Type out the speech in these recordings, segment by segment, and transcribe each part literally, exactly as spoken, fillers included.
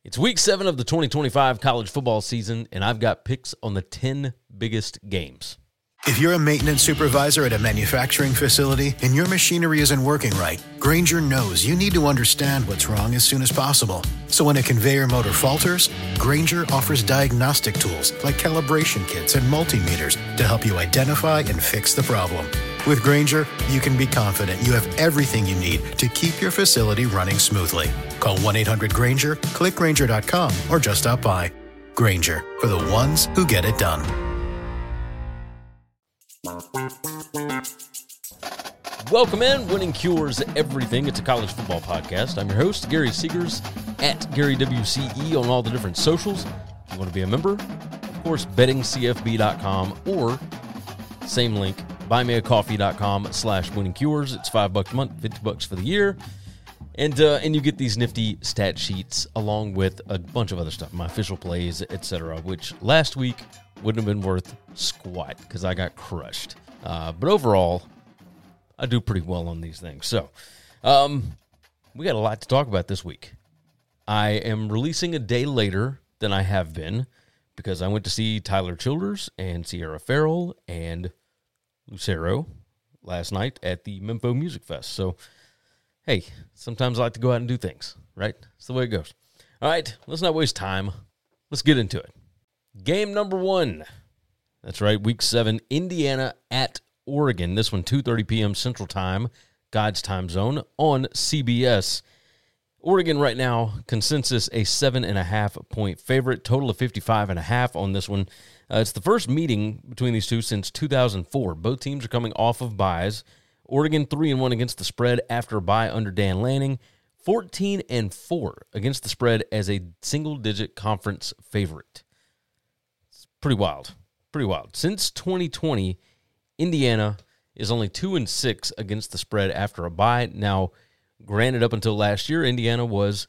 It's week seven of the twenty twenty-five college football season, and I've got picks on the ten biggest games. If you're a maintenance supervisor at a manufacturing facility and your machinery isn't working right, Grainger knows you need to understand what's wrong as soon as possible. So when a conveyor motor falters, Grainger offers diagnostic tools like calibration kits and multimeters to help you identify and fix the problem. With Grainger, you can be confident you have everything you need to keep your facility running smoothly. Call one eight hundred Grainger, click Grainger dot com, or just stop by. Grainger, for the ones who get it done. Welcome in. Winning cures everything. It's a college football podcast. I'm your host, Gary Seegers, at Gary W C E on all the different socials. If you want to be a member, of course, betting c f b dot com or same link, buymeacoffee.com slash winning cures. It's five bucks a month, fifty bucks for the year. And uh, and you get these nifty stat sheets along with a bunch of other stuff, my official plays, et cetera, which last week wouldn't have been worth squat because I got crushed. Uh, but overall, I do pretty well on these things. So um, we got a lot to talk about this week. I am releasing a day later than I have been because I went to see Tyler Childers and Sierra Farrell and Lucero last night at the Memphis Music Fest. So, hey, sometimes I like to go out and do things, right? That's the way it goes. All right, let's not waste time. Let's get into it. Game number one. That's right, week seven, Indiana at Oregon. This one, two thirty p.m. Central Time, God's time zone, on C B S. Oregon right now, consensus a seven and a half point favorite, total of fifty-five and a half on this one. Uh, it's the first meeting between these two since two thousand four. Both teams are coming off of byes. Oregon three and one against the spread after a bye under Dan Lanning, fourteen and four against the spread as a single-digit conference favorite. It's pretty wild, pretty wild. Since twenty twenty, Indiana is only two and six against the spread after a bye. Now, granted, up until last year, Indiana was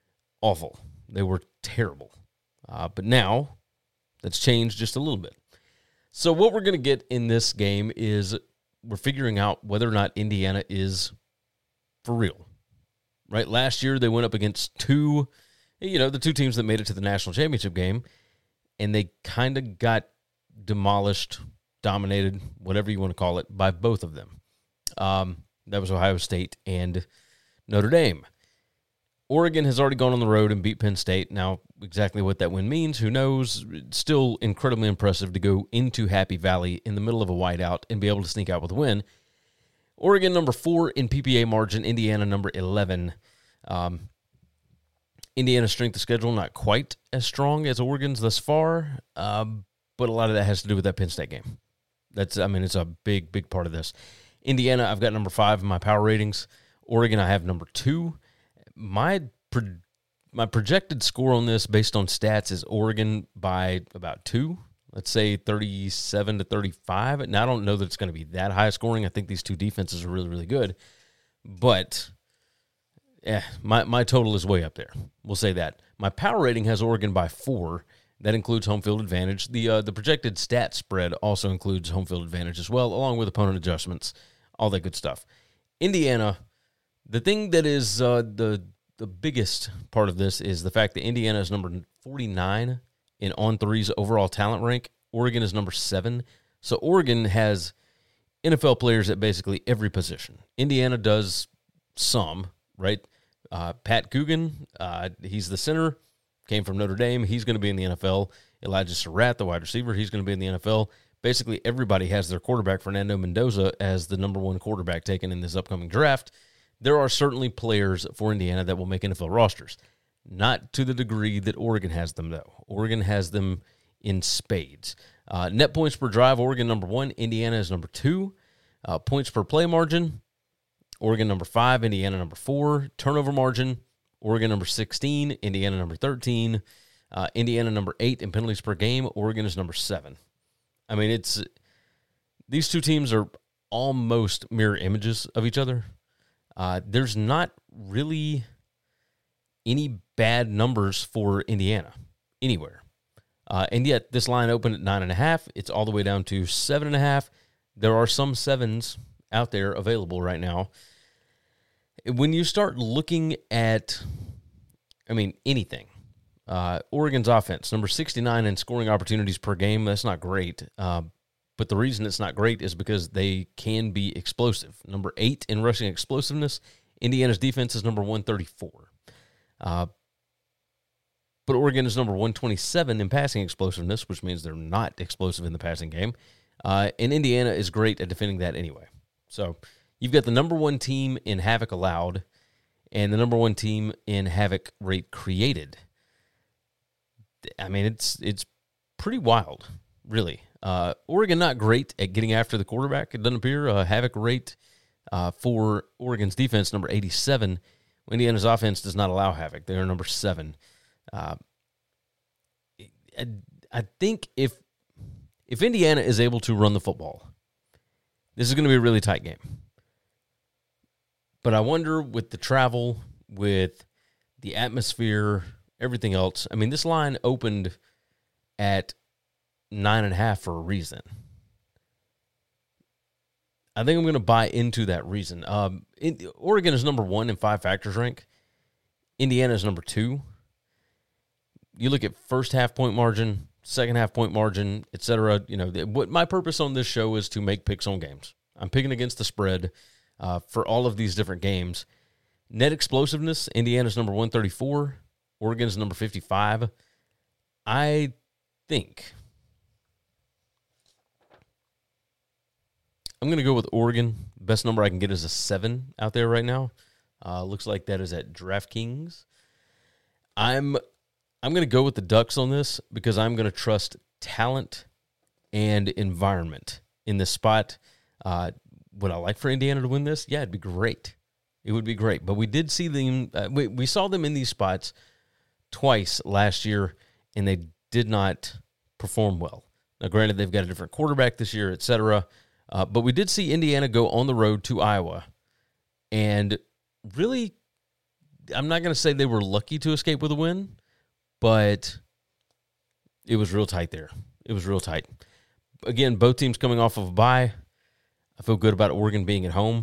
awful. They were terrible. Uh, but now, that's changed just a little bit. So what we're going to get in this game is we're figuring out whether or not Indiana is for real. Right? Last year, they went up against two, you know, the two teams that made it to the national championship game, and they kind of got demolished, dominated, whatever you want to call it, by both of them. Um, that was Ohio State and Notre Dame. Oregon has already gone on the road and beat Penn State. Now, exactly what that win means, who knows? It's still incredibly impressive to go into Happy Valley in the middle of a whiteout and be able to sneak out with a win. Oregon number four in P P A margin, Indiana number eleven. Um, Indiana's strength of schedule not quite as strong as Oregon's thus far, um, but a lot of that has to do with that Penn State game. That's, I mean, it's a big, big part of this. Indiana, I've got number five in my power ratings. Oregon, I have number two. My pro- my projected score on this, based on stats, is Oregon by about two. Let's say thirty-seven to thirty-five. Now, I don't know that it's going to be that high scoring. I think these two defenses are really, really good. But, yeah, my, my total is way up there. We'll say that. My power rating has Oregon by four. That includes home field advantage. The uh, the projected stat spread also includes home field advantage as well, along with opponent adjustments, all that good stuff. Indiana, the thing that is uh, the the biggest part of this is the fact that Indiana is number forty-nine in On three's overall talent rank. Oregon is number seven. So Oregon has N F L players at basically every position. Indiana does some, right? Uh, Pat Coogan, uh, he's the center. Came from Notre Dame. He's going to be in the N F L. Elijah Surratt, the wide receiver, he's going to be in the N F L. Basically, everybody has their quarterback, Fernando Mendoza, as the number one quarterback taken in this upcoming draft. There are certainly players for Indiana that will make N F L rosters. Not to the degree that Oregon has them, though. Oregon has them in spades. Uh, net points per drive, Oregon number one. Indiana is number two. Uh, points per play margin, Oregon number five. Indiana number four. Turnover margin, Oregon number sixteen, Indiana number thirteen, uh, Indiana number eight in penalties per game, Oregon is number seven. I mean, it's these two teams are almost mirror images of each other. Uh, there's not really any bad numbers for Indiana anywhere. Uh, and yet, this line opened at nine and a half. It's all the way down to seven and a half. There are some sevens out there available right now. When you start looking at, I mean, anything, Uh, Oregon's offense, number sixty-nine in scoring opportunities per game. That's not great. Uh, but the reason it's not great is because they can be explosive. Number eight in rushing explosiveness. Indiana's defense is number one thirty-four. Uh, but Oregon is number one twenty-seven in passing explosiveness, which means they're not explosive in the passing game. Uh, and Indiana is great at defending that anyway. So you've got the number one team in havoc allowed and the number one team in havoc rate created. I mean, it's it's pretty wild, really. Uh, Oregon not great at getting after the quarterback, it doesn't appear. Uh, havoc rate uh, for Oregon's defense, number eighty-seven. Indiana's offense does not allow havoc. They are number seven. Uh, I, I think if if Indiana is able to run the football, this is going to be a really tight game. But I wonder with the travel, with the atmosphere, everything else. I mean, this line opened at nine and a half for a reason. I think I'm going to buy into that reason. Um, in, Oregon is number one in five factors rank. Indiana is number two. You look at first half point margin, second half point margin, et cetera. You know, what my purpose on this show is to make picks on games. I'm picking against the spread uh, for all of these different games. Net explosiveness, Indiana's number one thirty-four. Oregon's number fifty-five. I think I'm going to go with Oregon. Best number I can get is a seven out there right now. Uh, looks like that is at DraftKings. I'm I'm going to go with the Ducks on this because I'm going to trust talent and environment in this spot. Uh, would I like for Indiana to win this? Yeah, it'd be great. It would be great. But we did see them. Uh, we we saw them in these spots twice last year, and they did not perform well. Now, granted, they've got a different quarterback this year, et cetera. Uh, but we did see Indiana go on the road to Iowa, and really, I'm not going to say they were lucky to escape with a win, but it was real tight there. It was real tight. Again, both teams coming off of a bye. I feel good about Oregon being at home.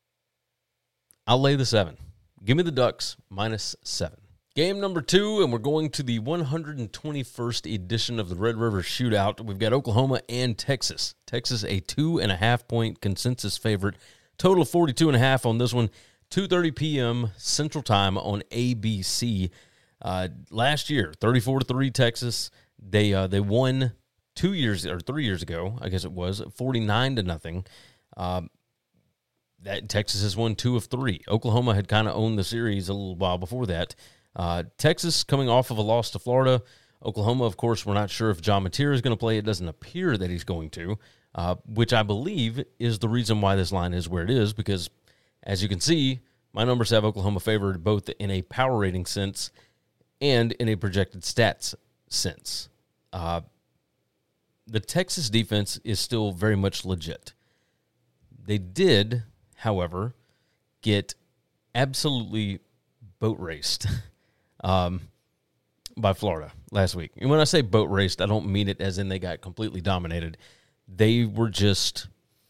I'll lay the seven. Give me the Ducks minus seven. Game number two, and we're going to the one hundred twenty-first edition of the Red River Shootout. We've got Oklahoma and Texas. Texas, a two and a half point consensus favorite. Total of forty-two and a half on this one. two thirty p.m. Central Time on A B C. Uh, last year, thirty-four to three Texas. They uh, they won two years or three years ago, I guess it was, forty-nine to nothing. Um, that Texas has won two of three. Oklahoma had kind of owned the series a little while before that. Uh, Texas coming off of a loss to Florida. Oklahoma, of course, we're not sure if John Mateer is going to play. It doesn't appear that he's going to, uh, which I believe is the reason why this line is where it is, because as you can see, my numbers have Oklahoma favored both in a power rating sense and in a projected stats sense. Uh, the Texas defense is still very much legit. They did, however, get absolutely boat raced um, by Florida last week. And when I say boat raced, I don't mean it as in they got completely dominated. They were just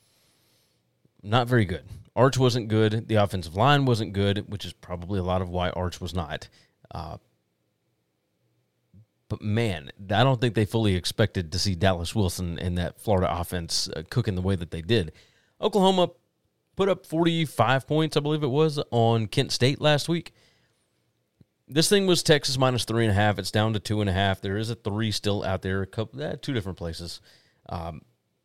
not very good. Arch wasn't good. The offensive line wasn't good, which is probably a lot of why Arch was not. Uh, but, man, I don't think they fully expected to see Dallas Wilson and that Florida offense uh, cooking the way that they did. Oklahoma put up forty-five points, I believe it was, on Kent State last week. This thing was Texas minus three and a half. It's down to two and a half. There is a three still out there, a couple, eh, two different places. Um,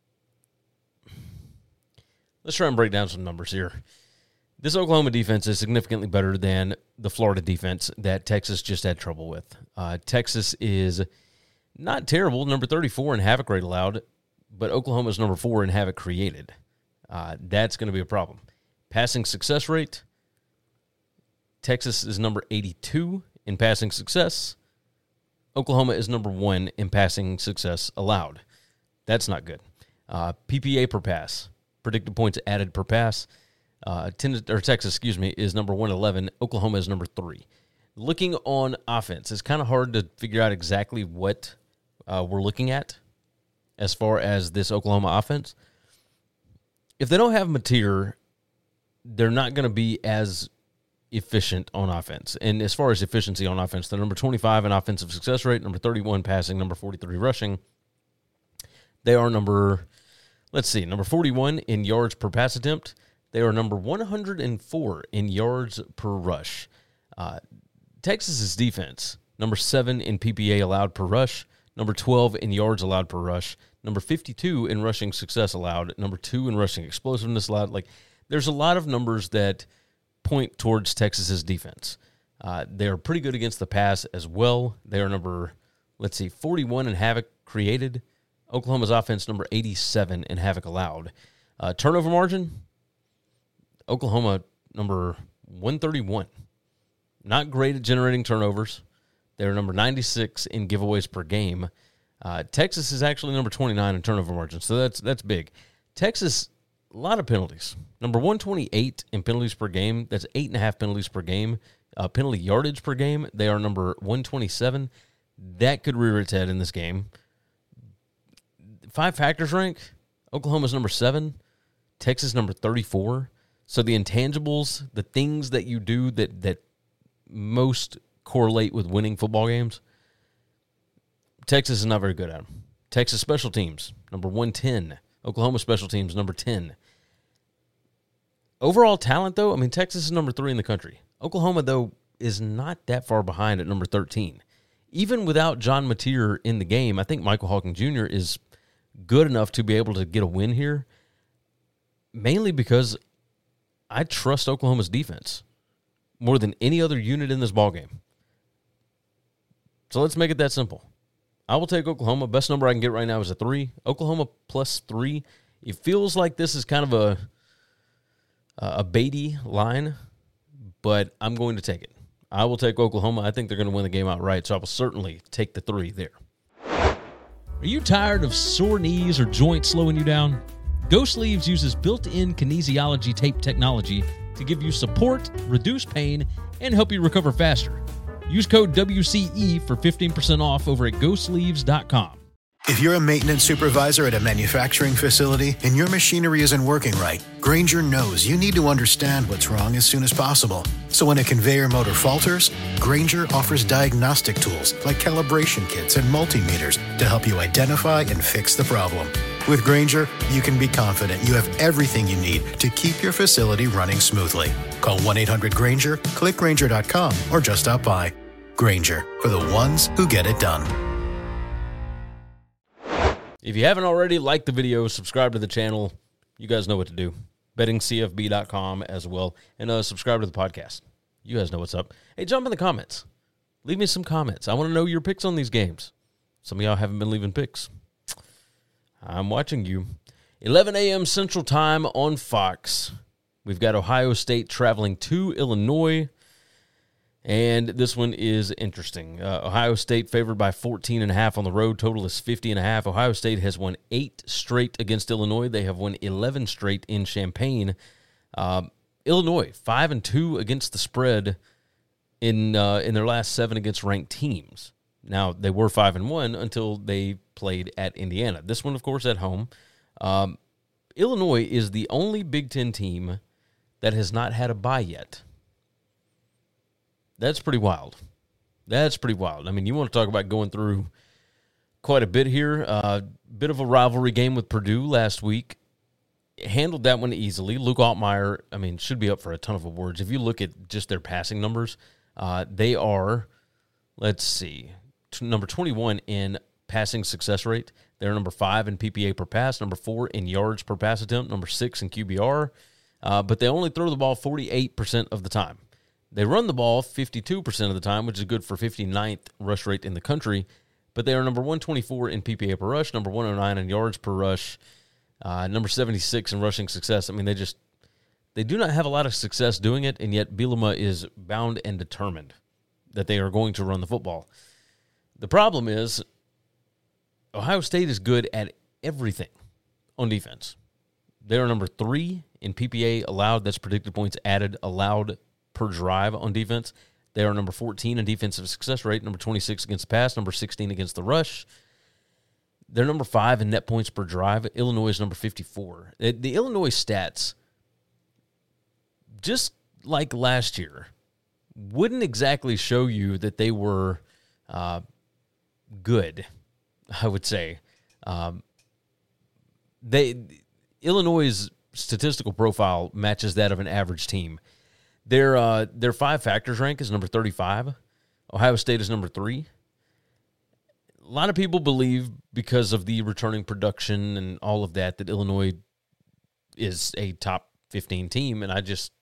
let's try and break down some numbers here. This Oklahoma defense is significantly better than the Florida defense that Texas just had trouble with. Uh, Texas is not terrible, number thirty-four in havoc rate allowed, but Oklahoma is number four in havoc created. Uh, that's going to be a problem. Passing success rate, Texas is number eighty-two in passing success. Oklahoma is number one in passing success allowed. That's not good. Uh, P P A per pass, predicted points added per pass. Uh, ten, or Texas, excuse me, is number one eleven. Oklahoma is number three. Looking on offense, it's kind of hard to figure out exactly what uh, we're looking at as far as this Oklahoma offense. If they don't have Mateer, they're not going to be as efficient on offense. And as far as efficiency on offense, they're number twenty-five in offensive success rate, number thirty-one passing, number forty-three rushing. They are number, let's see, number forty-one in yards per pass attempt. They are number one hundred four in yards per rush. Uh, Texas's defense, number seven in P P A allowed per rush, number twelve in yards allowed per rush, number fifty-two in rushing success allowed, number two in rushing explosiveness allowed. Like, there's a lot of numbers that point towards Texas's defense. Uh, they are pretty good against the pass as well. They are number, let's see, forty-one in havoc created. Oklahoma's offense, number eighty-seven in havoc allowed. Uh, turnover margin, Oklahoma, number one thirty-one. Not great at generating turnovers. They're number ninety-six in giveaways per game. Uh, Texas is actually number twenty-nine in turnover margin, so that's that's big. Texas, a lot of penalties. Number one twenty-eight in penalties per game. That's eight and a half penalties per game. Uh, penalty yardage per game, they are number one twenty-seven. That could rear its head in this game. Five factors rank, Oklahoma's number seven. Texas number thirty-four. So the intangibles, the things that you do that that most correlate with winning football games, Texas is not very good at them. Texas special teams, number one ten. Oklahoma special teams, number ten. Overall talent, though, I mean, Texas is number three in the country. Oklahoma, though, is not that far behind at number thirteen. Even without John Mateer in the game, I think Michael Hawking Junior is good enough to be able to get a win here, mainly because I trust Oklahoma's defense more than any other unit in this ballgame. So let's make it that simple. I will take Oklahoma. Best number I can get right now is a three. Oklahoma plus three. It feels like this is kind of a a Beatty line, but I'm going to take it. I will take Oklahoma. I think they're going to win the game outright, so I will certainly take the three there. Are you tired of sore knees or joints slowing you down? Go Sleeves uses built-in kinesiology tape technology to give you support, reduce pain, and help you recover faster. Use code W C E for fifteen percent off over at go sleeves dot com. If you're a maintenance supervisor at a manufacturing facility and your machinery isn't working right, Grainger knows you need to understand what's wrong as soon as possible. So when a conveyor motor falters, Grainger offers diagnostic tools like calibration kits and multimeters to help you identify and fix the problem. With Grainger, you can be confident you have everything you need to keep your facility running smoothly. Call one eight hundred Grainger, click Grainger dot com, or just stop by. Grainger, for the ones who get it done. If you haven't already, like the video, subscribe to the channel. You guys know what to do. betting c f b dot com as well. And uh, subscribe to the podcast. You guys know what's up. Hey, jump in the comments. Leave me some comments. I want to know your picks on these games. Some of y'all haven't been leaving picks. I'm watching you. eleven a.m. Central Time on Fox. We've got Ohio State traveling to Illinois. And this one is interesting. Uh, Ohio State favored by fourteen and a half on the road. Total is fifty and a half. Ohio State has won eight straight against Illinois. They have won eleven straight in Champaign. Uh, Illinois, five and two against the spread in uh, in their last seven against ranked teams. Now, they were five and one until they played at Indiana. This one, of course, at home. Um, Illinois is the only Big Ten team that has not had a bye yet. That's pretty wild. That's pretty wild. I mean, you want to talk about going through quite a bit here. Uh, bit of a rivalry game with Purdue last week. Handled that one easily. Luke Altmaier, I mean, should be up for a ton of awards. If you look at just their passing numbers, uh, they are, let's see, t- number twenty-one in passing success rate. They're number five in P P A per pass, number four in yards per pass attempt, number six in Q B R. Uh, but they only throw the ball forty-eight percent of the time. They run the ball fifty-two percent of the time, which is good for fifty-ninth rush rate in the country, but they are number one twenty-four in P P A per rush, number one oh nine in yards per rush, uh, number seventy-six in rushing success. I mean, they just, they do not have a lot of success doing it, and yet Bielema is bound and determined that they are going to run the football. The problem is Ohio State is good at everything on defense. They are number three in P P A allowed, that's predicted points added, allowed per drive on defense. They are number fourteen in defensive success rate, number twenty-six against the pass, number sixteen against the rush. They're number five in net points per drive. Illinois is number fifty-four. The Illinois stats, just like last year, wouldn't exactly show you that they were uh, good, I would say. Um, they Illinois' statistical profile matches that of an average team. Their uh, their five factors rank is number thirty-five. Ohio State is number three. A lot of people believe, because of the returning production and all of that, that Illinois is a top fifteen team, and I just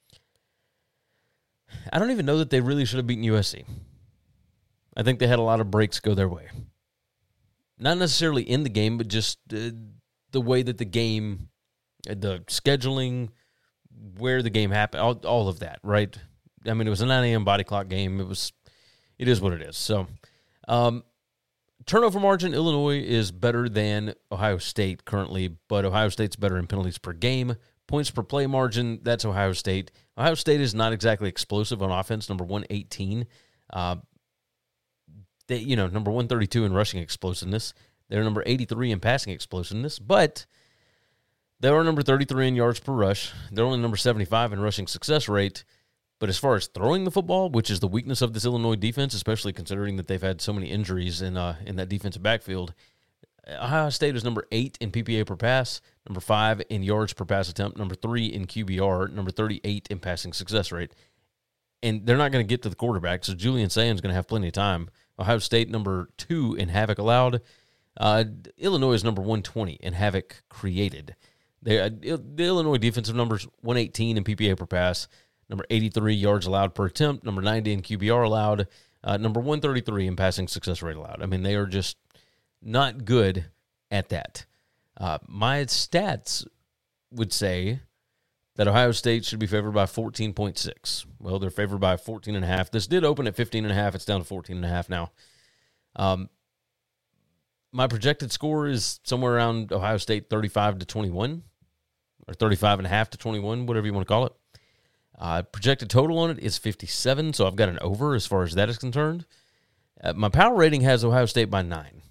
I don't even know that they really should have beaten U S C. I think they had a lot of breaks go their way. Not necessarily in the game, but just uh, the way that the game, the scheduling, where the game happened, all, all of that, right? I mean, it was a nine a.m. body clock game. It was, it is what it is. So, um, turnover margin, Illinois is better than Ohio State currently, but Ohio State's better in penalties per game. Points per play margin, that's Ohio State. Ohio State is not exactly explosive on offense, number one eighteen. Uh, they, you know, number one thirty-two in rushing explosiveness. They're number eighty-three in passing explosiveness, but they are number thirty-three in yards per rush. They're only number seventy-five in rushing success rate. But as far as throwing the football, which is the weakness of this Illinois defense, especially considering that they've had so many injuries in uh, in that defensive backfield, Ohio State is number eight in P P A per pass, number five in yards per pass attempt, number three in Q B R, number thirty-eight in passing success rate. And they're not going to get to the quarterback, so Julian Sayin is going to have plenty of time. Ohio State, number two in havoc allowed. Uh, Illinois is number one twenty in havoc created. They, uh, the Illinois defensive numbers, one eighteen in P P A per pass, number eighty-three yards allowed per attempt, number ninety in Q B R allowed, uh, number one thirty-three in passing success rate allowed. I mean, they are just not good at that. Uh, my stats would say that Ohio State should be favored by fourteen point six. Well, they're favored by fourteen and a half. This did open at fifteen and a half. It's down to fourteen and a half now. Um, my projected score is somewhere around Ohio State thirty-five to twenty-one, or thirty-five and a half to twenty-one, whatever you want to call it. Uh, projected total on it is fifty-seven, so I've got an over as far as that is concerned. Uh, my power rating has Ohio State by nine.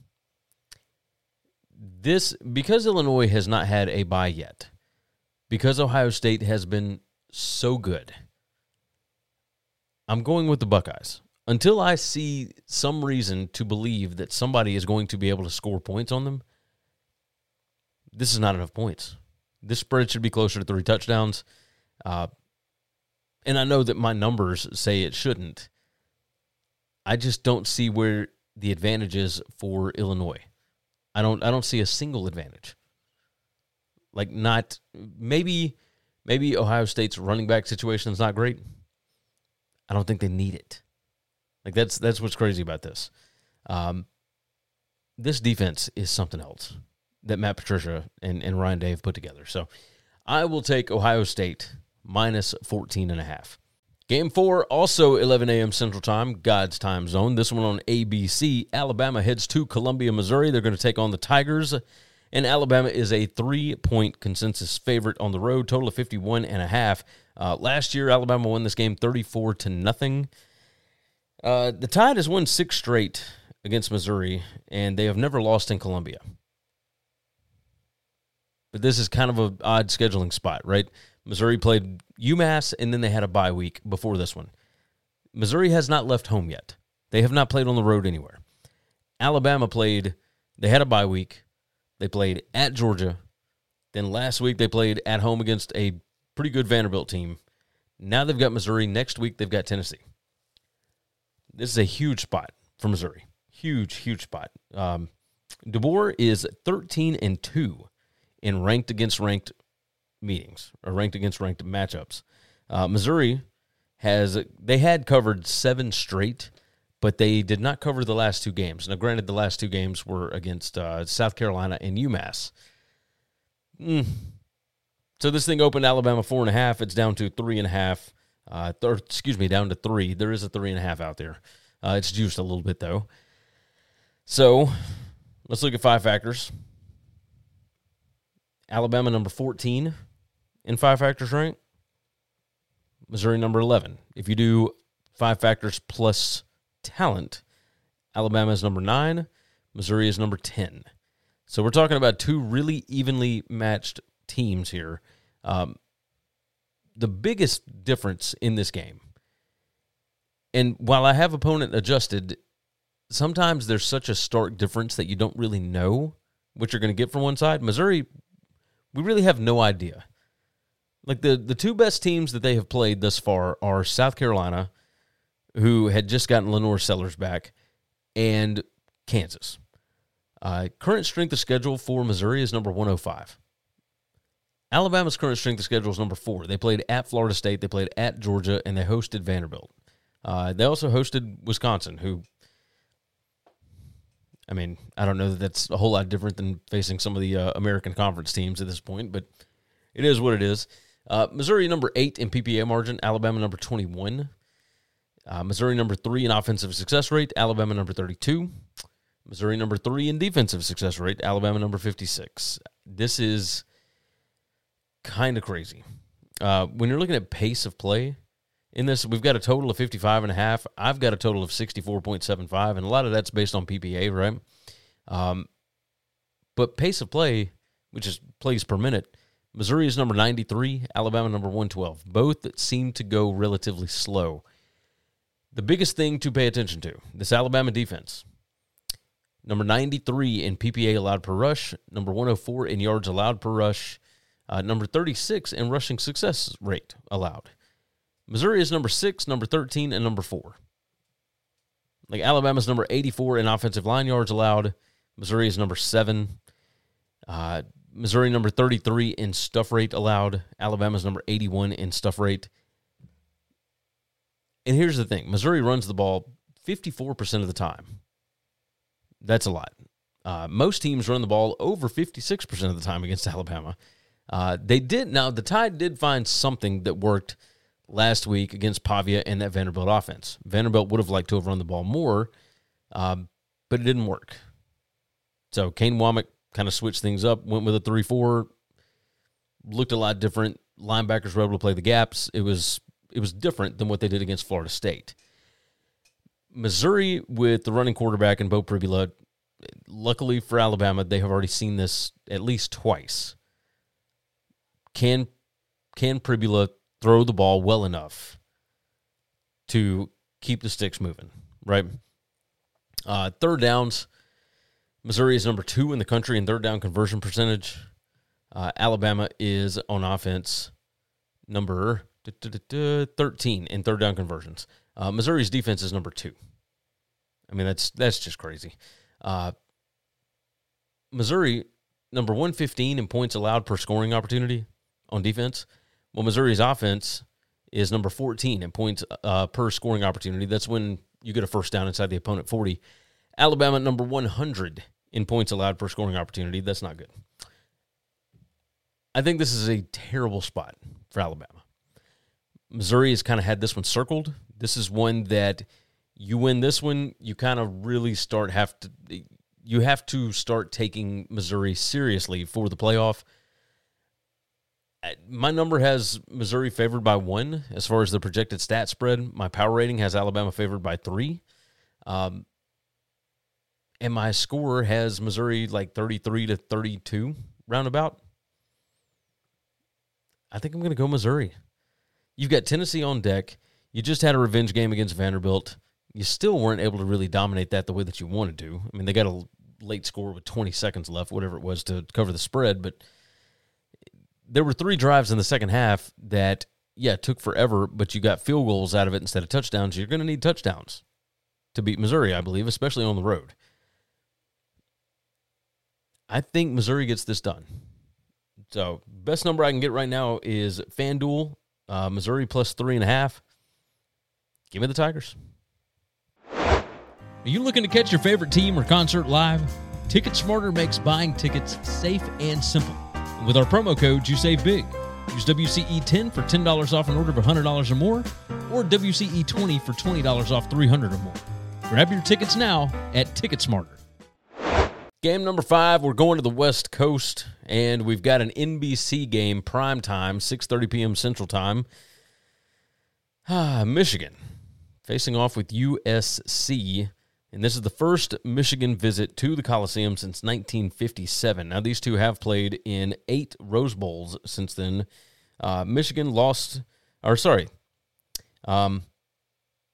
This, because Illinois has not had a bye yet, because Ohio State has been so good, I'm going with the Buckeyes. Until I see some reason to believe that somebody is going to be able to score points on them, this is not enough points. This spread should be closer to three touchdowns. Uh, and I know that my numbers say it shouldn't. I just don't see where the advantage is for Illinois. I don't I don't see a single advantage. Like not maybe maybe Ohio State's running back situation is not great. I don't think they need it. Like that's that's what's crazy about this. Um, this defense is something else that Matt Patricia and, and Ryan Day have put together. So I will take Ohio State minus fourteen and a half. Game four, also eleven a.m. Central Time, God's time zone. This one on A B C. Alabama heads to Columbia, Missouri. They're going to take on the Tigers. And Alabama is a three-point consensus favorite on the road, total of fifty-one and a half. Uh, last year, Alabama won this game thirty-four to nothing. Uh, the Tide has won six straight against Missouri, and they have never lost in Columbia. But this is kind of an odd scheduling spot, right? Missouri played UMass, and then they had a bye week before this one. Missouri has not left home yet. They have not played on the road anywhere. Alabama played, they had a bye week. They played at Georgia. Then last week they played at home against a pretty good Vanderbilt team. Now they've got Missouri. Next week they've got Tennessee. This is a huge spot for Missouri. Huge, huge spot. Um, DeBoer is thirteen and two in ranked against ranked meetings, or ranked against ranked matchups. Uh, Missouri has, they had covered seven straight, but they did not cover the last two games. Now, granted, the last two games were against uh, South Carolina and UMass. Mm. So this thing opened Alabama four and a half. It's down to three and a half. Uh, th- excuse me, down to three. There is a three and a half out there. Uh, it's juiced a little bit, though. So let's look at five factors. Alabama number fourteen in five factors rank. Missouri number eleven. If you do five factors plus talent, Alabama is number nine. Missouri is number ten. So we're talking about two really evenly matched teams here. Um, the biggest difference in this game And while I have opponent adjusted, sometimes there's such a stark difference that you don't really know what you're going to get from one side. Missouri, we really have no idea. Like the, the two best teams that they have played thus far are South Carolina, who had just gotten Lenore Sellers back, and Kansas. Uh, current strength of schedule for Missouri is number one oh five. Alabama's current strength of schedule is number four. They played at Florida State, they played at Georgia, and they hosted Vanderbilt. Uh, they also hosted Wisconsin, who, I mean, I don't know that that's a whole lot different than facing some of the uh, American Conference teams at this point, but it is what it is. Uh, Missouri number eight in P P A margin, Alabama number twenty-one. Uh, Missouri number three in offensive success rate, Alabama number thirty-two. Missouri number three in defensive success rate, Alabama number fifty-six. This is kind of crazy. Uh, when you're looking at pace of play in this, we've got a total of fifty-five and a half. I've got a total of sixty-four point seven five, and a lot of that's based on P P A, right? Um, but pace of play, which is plays per minute, Missouri is number ninety-three, Alabama number one twelve. Both seem to go relatively slow. The biggest thing to pay attention to, this Alabama defense. Number ninety-three in P P A allowed per rush, number one oh four in yards allowed per rush, uh, number thirty-six in rushing success rate allowed. Missouri is number six, number thirteen, and number four. Like Alabama's number eighty-four in offensive line yards allowed. Missouri is number seven. Uh, Missouri number thirty-three in stuff rate allowed. Alabama's number eighty-one in stuff rate. And here's the thing. Missouri runs the ball fifty-four percent of the time. That's a lot. Uh, most teams run the ball over fifty-six percent of the time against Alabama. Uh, they did. Now, the Tide did find something that worked last week against Pavia and that Vanderbilt offense. Vanderbilt would have liked to have run the ball more, um, but it didn't work. So Kane Womack kind of switched things up, went with a three four, looked a lot different. Linebackers were able to play the gaps. It was it was different than what they did against Florida State. Missouri, with the running quarterback and Bo Pribula, luckily for Alabama, they have already seen this at least twice. Can, can Pribula throw the ball well enough to keep the sticks moving, right? Uh, third downs, Missouri is number two in the country in third down conversion percentage. Uh, Alabama is on offense number thirteen in third down conversions. Uh, Missouri's defense is number two. I mean, that's that's just crazy. Uh, Missouri, number one fifteen in points allowed per scoring opportunity on defense. Well, Missouri's offense is number fourteen in points uh, per scoring opportunity. That's when you get a first down inside the opponent forty. Alabama, number one hundred in points allowed per scoring opportunity. That's not good. I think this is a terrible spot for Alabama. Missouri has kind of had this one circled. This is one that you win this one, you kind of really start have to you have to start taking Missouri seriously for the playoff. My number has Missouri favored by one as far as the projected stat spread. My power rating has Alabama favored by three. Um, and my score has Missouri like thirty-three to thirty-two roundabout. I think I'm going to go Missouri. You've got Tennessee on deck. You just had a revenge game against Vanderbilt. You still weren't able to really dominate that the way that you wanted to. I mean, they got a late score with twenty seconds left, whatever it was, to cover the spread. But there were three drives in the second half that, yeah, took forever, but you got field goals out of it instead of touchdowns. You're going to need touchdowns to beat Missouri, I believe, especially on the road. I think Missouri gets this done. So, best number I can get right now is FanDuel, uh, Missouri plus three and a half. Give me the Tigers. Are you looking to catch your favorite team or concert live? TicketSmarter makes buying tickets safe and simple. And with our promo code, you save big. Use W C E ten for ten dollars off an order of one hundred dollars or more, or W C E twenty for twenty dollars off three hundred dollars or more. Grab your tickets now at TicketSmarter. Game number five, we're going to the West Coast, and we've got an N B C game, prime time, six thirty p.m. Central Time. Ah, Michigan facing off with U S C, and this is the first Michigan visit to the Coliseum since nineteen fifty-seven. Now, these two have played in eight Rose Bowls since then. Uh, Michigan lost, or sorry, um,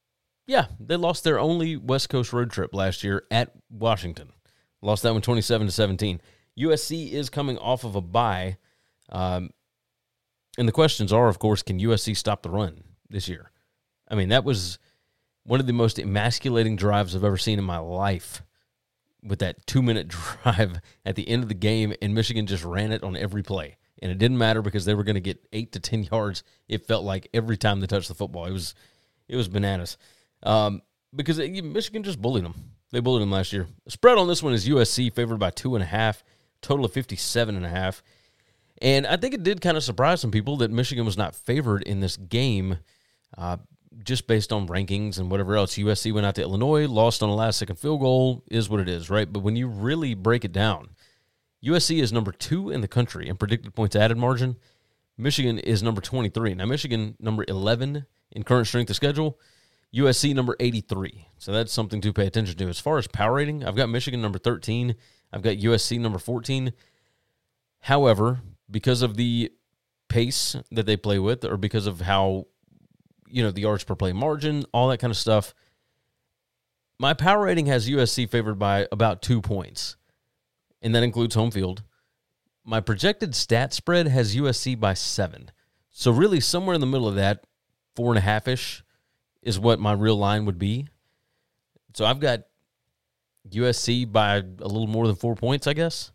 Yeah, they lost their only West Coast road trip last year at Washington. Lost that one twenty-seven to seventeen. U S C is coming off of a bye. Um, and the questions are, of course, can U S C stop the run this year? I mean, that was one of the most emasculating drives I've ever seen in my life, with that two-minute drive at the end of the game, and Michigan just ran it on every play. And it didn't matter because they were going to get eight to ten yards, it felt like, every time they touched the football. It was it was bananas. Um, because it, Michigan just bullied them. They bullied them last year. The spread on this one is U S C favored by two and a half, total of fifty-seven and a half. And I think it did kind of surprise some people that Michigan was not favored in this game, uh, just based on rankings and whatever else. U S C went out to Illinois, lost on a last-second field goal, is what it is, right? But when you really break it down, U S C is number two in the country in predicted points added margin. Michigan is number twenty-three. Now, Michigan, number eleven in current strength of schedule. U S C, number eighty-three. So that's something to pay attention to. As far as power rating, I've got Michigan, number thirteen. I've got U S C, number fourteen. However, because of the pace that they play with, or because of how, you know, the yards per play margin, all that kind of stuff, my power rating has U S C favored by about two points, and that includes home field. My projected stat spread has U S C by seven. So really somewhere in the middle of that, four and a half-ish, is what my real line would be. So I've got U S C by a little more than four points, I guess.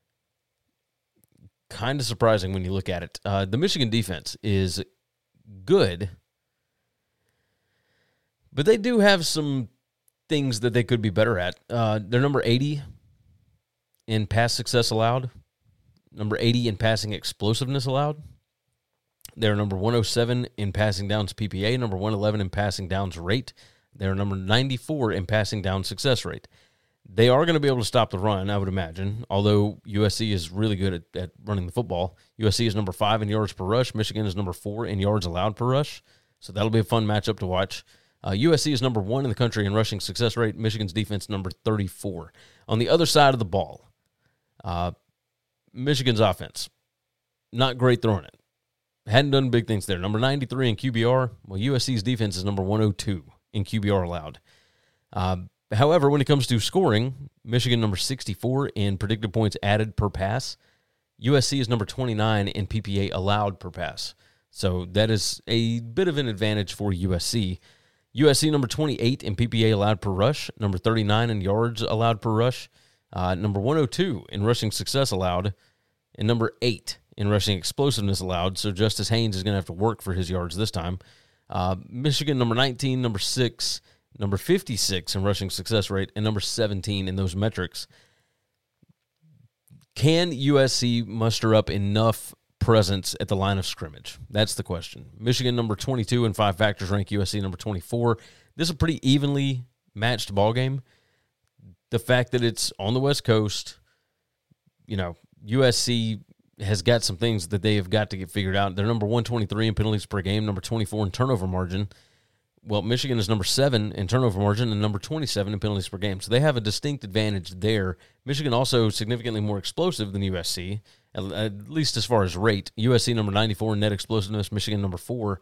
Kind of surprising when you look at it. Uh, the Michigan defense is good, but they do have some things that they could be better at. Uh, they're number eighty in pass success allowed, number eighty in passing explosiveness allowed. They're number one oh seven in passing downs P P A, number one eleven in passing downs rate. They're number ninety-four in passing down success rate. They are going to be able to stop the run, I would imagine, although U S C is really good at, at running the football. U S C is number five in yards per rush. Michigan is number four in yards allowed per rush. So that'll be a fun matchup to watch. Uh, U S C is number one in the country in rushing success rate. Michigan's defense number thirty-four. On the other side of the ball, uh, Michigan's offense, not great throwing it. Hadn't done big things there. Number ninety-three in Q B R. Well, U S C's defense is number one oh two in Q B R allowed. Uh, however, when it comes to scoring, Michigan number sixty-four in predicted points added per pass. U S C is number twenty-nine in P P A allowed per pass. So that is a bit of an advantage for U S C. U S C number twenty-eight in P P A allowed per rush. Number thirty-nine in yards allowed per rush. Uh, number one oh two in rushing success allowed. And number eight in rushing explosiveness allowed, so Justice Haynes is going to have to work for his yards this time. Uh, Michigan, number nineteen, number six, number fifty-six in rushing success rate, and number seventeen in those metrics. Can U S C muster up enough presence at the line of scrimmage? That's the question. Michigan, number twenty-two in five factors rank, U S C number twenty-four. This is a pretty evenly matched ball game. The fact that it's on the West Coast, you know, U S C has got some things that they have got to get figured out. They're number one twenty-three in penalties per game, number twenty-four in turnover margin. Well, Michigan is number seven in turnover margin and number twenty-seven in penalties per game. So they have a distinct advantage there. Michigan also significantly more explosive than U S C, at least as far as rate. U S C number ninety-four in net explosiveness, Michigan number four.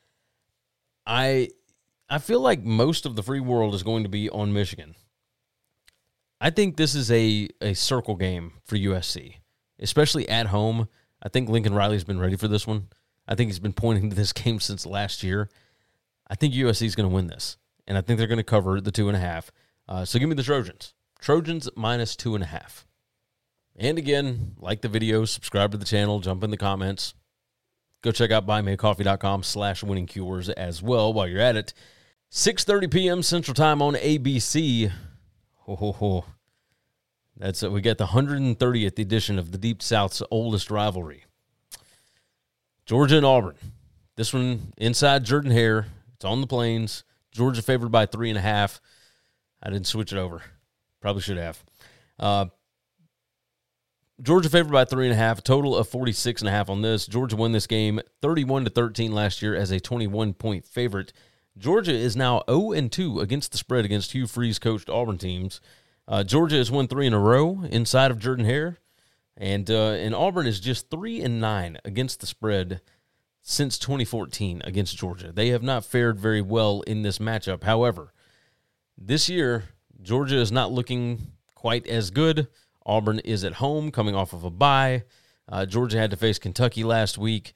I I feel like most of the free world is going to be on Michigan. I think this is a, a circle game for U S C, especially at home. I think Lincoln Riley's been ready for this one. I think he's been pointing to this game since last year. I think U S C is going to win this, and I think they're going to cover the two and a half. Uh, so give me the Trojans. Trojans minus two and a half. And again, like the video, subscribe to the channel, jump in the comments. Go check out buymeacoffee.com slash winning cures as well while you're at it. six thirty p.m. Central Time on A B C. Ho, ho, ho. That's uh, we got the one hundred thirtieth edition of the Deep South's oldest rivalry. Georgia and Auburn. This one inside Jordan-Hare. It's on the Plains. Georgia favored by three and a half. I didn't switch it over. Probably should have. Uh, Georgia favored by three and a half. A total of forty-six and a half on this. Georgia won this game thirty-one to thirteen last year as a twenty-one point favorite. Georgia is now oh and two against the spread against Hugh Freeze-coached Auburn teams. Uh, Georgia has won three in a row inside of Jordan-Hare, and uh, and Auburn is just three and nine against the spread since twenty fourteen against Georgia. They have not fared very well in this matchup. However, this year, Georgia is not looking quite as good. Auburn is at home coming off of a bye. Uh, Georgia had to face Kentucky last week.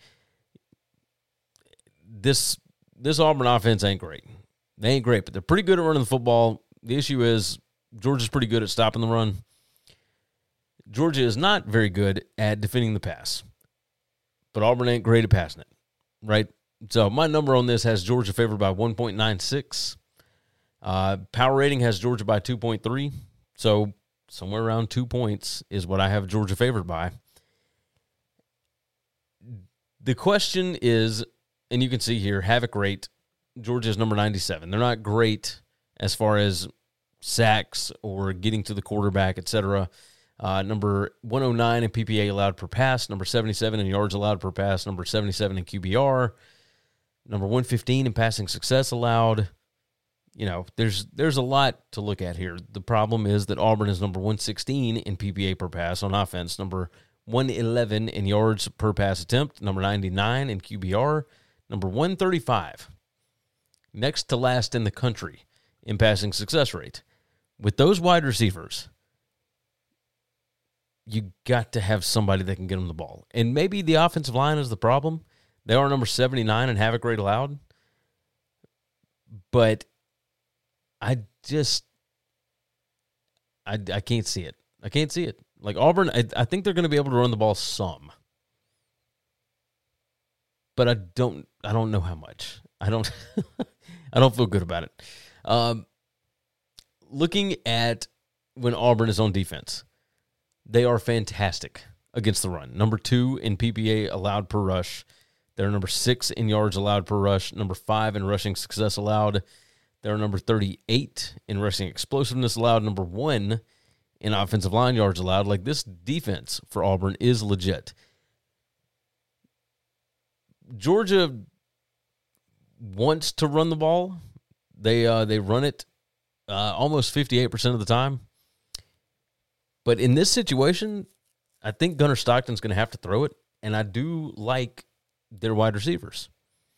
This this Auburn offense ain't great. They ain't great, but they're pretty good at running the football. The issue is Georgia's pretty good at stopping the run. Georgia is not very good at defending the pass, but Auburn ain't great at passing it, right? So my number on this has Georgia favored by one point nine six. Uh, power rating has Georgia by two point three. So somewhere around two points is what I have Georgia favored by. The question is, and you can see here, havoc rate, Georgia is number ninety-seven. They're not great as far as sacks or getting to the quarterback, et cetera. Uh, number one oh nine in P P A allowed per pass, number seventy-seven in yards allowed per pass, number seventy-seven in Q B R, number one fifteen in passing success allowed. You know, there's there's a lot to look at here. The problem is that Auburn is number one sixteen in P P A per pass on offense, number one eleven in yards per pass attempt, number ninety-nine in Q B R, number one thirty-five, next to last in the country in passing success rate. With those wide receivers, you got to have somebody that can get them the ball. And maybe the offensive line is the problem. They are number seventy-nine in havoc rate allowed. But I just, I, I can't see it. I can't see it. Like Auburn, I, I think they're going to be able to run the ball some. But I don't, I don't know how much. I don't, I don't feel good about it. Um, looking at when Auburn is on defense, they are fantastic against the run. Number two in P P A allowed per rush. They're number six in yards allowed per rush. Number five in rushing success allowed. They're number thirty-eight in rushing explosiveness allowed. Number one in offensive line yards allowed. Like, this defense for Auburn is legit. Georgia wants to run the ball. They uh, they run it uh, almost fifty-eight percent of the time. But in this situation, I think Gunnar Stockton's going to have to throw it, and I do like their wide receivers.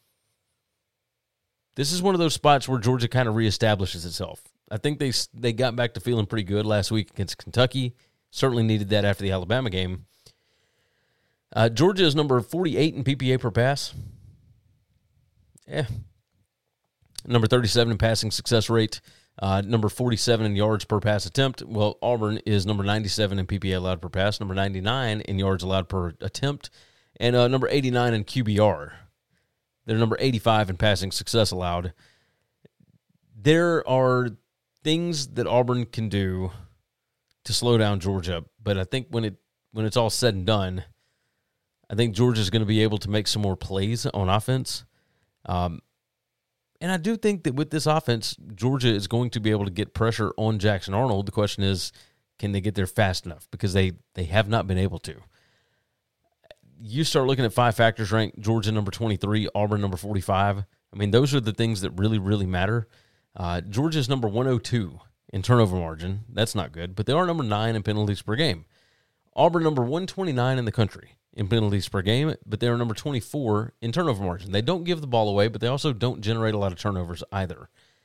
This is one of those spots where Georgia kind of reestablishes itself. I think they they got back to feeling pretty good last week against Kentucky. Certainly needed that after the Alabama game. Uh, Georgia is number forty-eight in P P A per pass. Yeah. Number thirty-seven in passing success rate. Uh, number forty-seven in yards per pass attempt. Well, Auburn is number ninety-seven in P P A allowed per pass, number ninety-nine in yards allowed per attempt, and uh, number eighty-nine in Q B R. They're number eighty-five in passing success allowed. There are things that Auburn can do to slow down Georgia, but I think when it when it's all said and done, I think Georgia's going to be able to make some more plays on offense. Um, and I do think that with this offense, Georgia is going to be able to get pressure on Jackson Arnold. The question is, can they get there fast enough? Because they, they have not been able to. You start looking at five factors ranked, Georgia number twenty-three, Auburn number forty-five. I mean, those are the things that really, really matter. Uh, Georgia's number one oh two in turnover margin. That's not good, but they are number nine in penalties per game. Auburn number one twenty-nine in the country in penalties per game, but they are number twenty-four in turnover margin. They don't give the ball away, but they also don't generate a lot of turnovers either.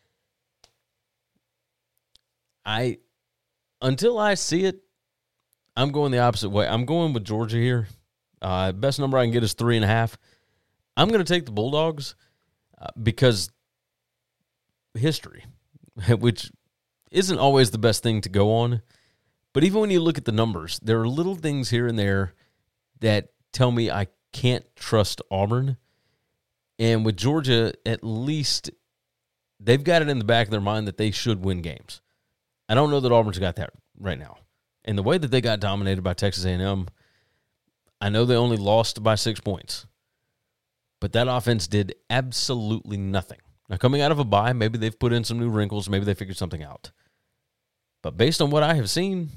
I, until I see it, I'm going the opposite way. I'm going with Georgia here. Uh, best number I can get is three and a half. I'm going to take the Bulldogs uh, because history, which isn't always the best thing to go on. But even when you look at the numbers, there are little things here and there that tell me I can't trust Auburn. And with Georgia, at least they've got it in the back of their mind that they should win games. I don't know that Auburn's got that right now. And the way that they got dominated by Texas A and M, I know they only lost by six points, but that offense did absolutely nothing. Now, coming out of a bye, maybe they've put in some new wrinkles. Maybe they figured something out. But based on what I have seen,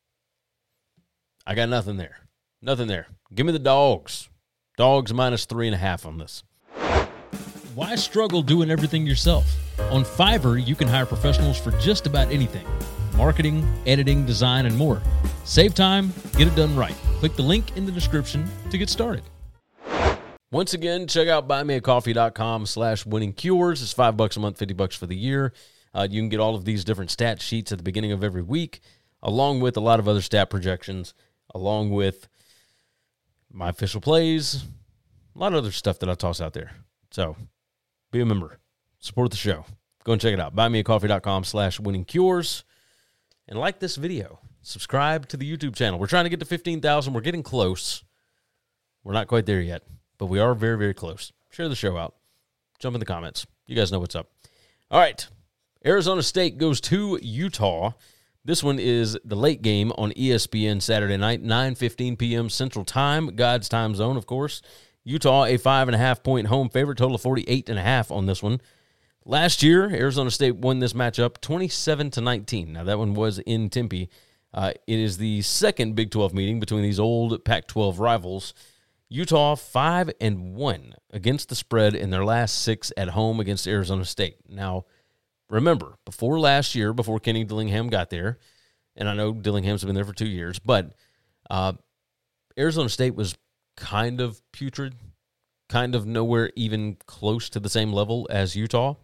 I got nothing there. Nothing there. Give me the dogs. Dogs minus three and a half on this. Why struggle doing everything yourself? On Fiverr, you can hire professionals for just about anything. Marketing, editing, design, and more. Save time, get it done right. Click the link in the description to get started. Once again, check out buymeacoffee.com slash winning cures. It's five bucks a month, fifty bucks for the year. Uh, you can get all of these different stat sheets at the beginning of every week, along with a lot of other stat projections, along with my official plays, a lot of other stuff that I toss out there. So be a member. Support the show. Go and check it out. buymeacoffee.com slash winning cures. And like this video. Subscribe to the YouTube channel. We're trying to get to fifteen thousand. We're getting close. We're not quite there yet. But we are very, very close. Share the show out. Jump in the comments. You guys know what's up. All right. Arizona State goes to Utah. This one is the late game on E S P N Saturday night, nine fifteen p.m. Central Time, God's time zone, of course. Utah, a five and a half point home favorite, total of forty-eight and a half on this one. Last year, Arizona State won this matchup twenty-seven to nineteen. Now, that one was in Tempe. Uh, it is the second Big twelve meeting between these old Pac twelve rivals. Utah five and one against the spread in their last six at home against Arizona State. Now, remember, before last year, before Kenny Dillingham got there, and I know Dillingham's been there for two years, but uh, Arizona State was kind of putrid, kind of nowhere even close to the same level as Utah.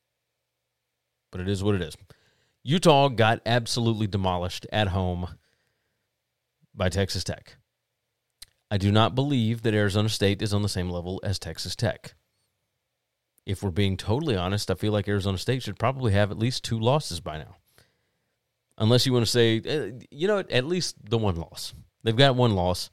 But it is what it is. Utah got absolutely demolished at home by Texas Tech. I do not believe that Arizona State is on the same level as Texas Tech. If we're being totally honest, I feel like Arizona State should probably have at least two losses by now. Unless you want to say, you know, at least the one loss. They've got one loss.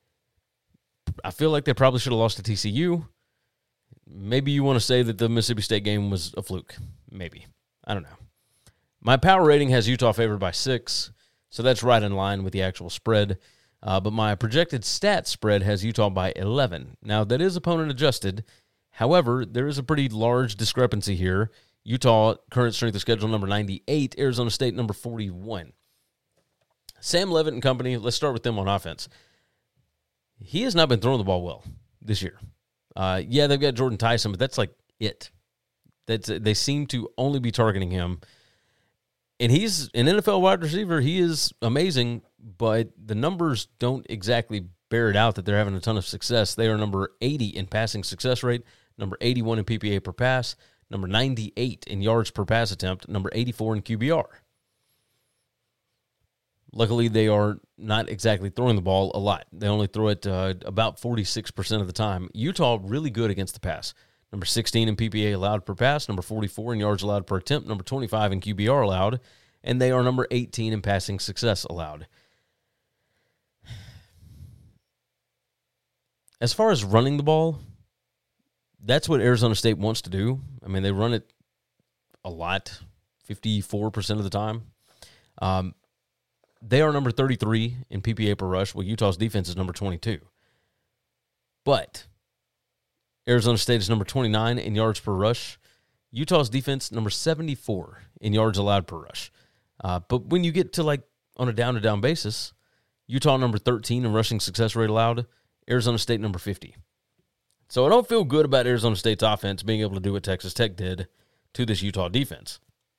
I feel like they probably should have lost to T C U. Maybe you want to say that the Mississippi State game was a fluke. Maybe. I don't know. My power rating has Utah favored by six, so that's right in line with the actual spread. Uh, but my projected stat spread has Utah by eleven. Now, that is opponent adjusted. However, there is a pretty large discrepancy here. Utah, current strength of schedule, number ninety-eight. Arizona State, number forty-one. Sam Leavitt and company, let's start with them on offense. He has not been throwing the ball well this year. Uh, yeah, they've got Jordan Tyson, but that's like it. That's, they seem to only be targeting him. And he's an N F L wide receiver. He is amazing, but the numbers don't exactly bear it out that they're having a ton of success. They are number eighty in passing success rate, number eighty-one in P P A per pass, number ninety-eight in yards per pass attempt, number eighty-four in Q B R. Luckily, they are not exactly throwing the ball a lot. They only throw it uh, about forty-six percent of the time. Utah, really good against the pass. Number sixteen in P P A allowed per pass, number forty-four in yards allowed per attempt, number twenty-five in Q B R allowed, and they are number eighteen in passing success allowed. As far as running the ball, that's what Arizona State wants to do. I mean, they run it a lot, fifty-four percent of the time. Um, they are number thirty-three in P P A per rush, while Utah's defense is number twenty-two. But Arizona State is number twenty-nine in yards per rush. Utah's defense, number seventy-four in yards allowed per rush. Uh, but when you get to, like, on a down-to-down basis, Utah number thirteen in rushing success rate allowed, Arizona State number fifty. So I don't feel good about Arizona State's offense being able to do what Texas Tech did to this Utah defense.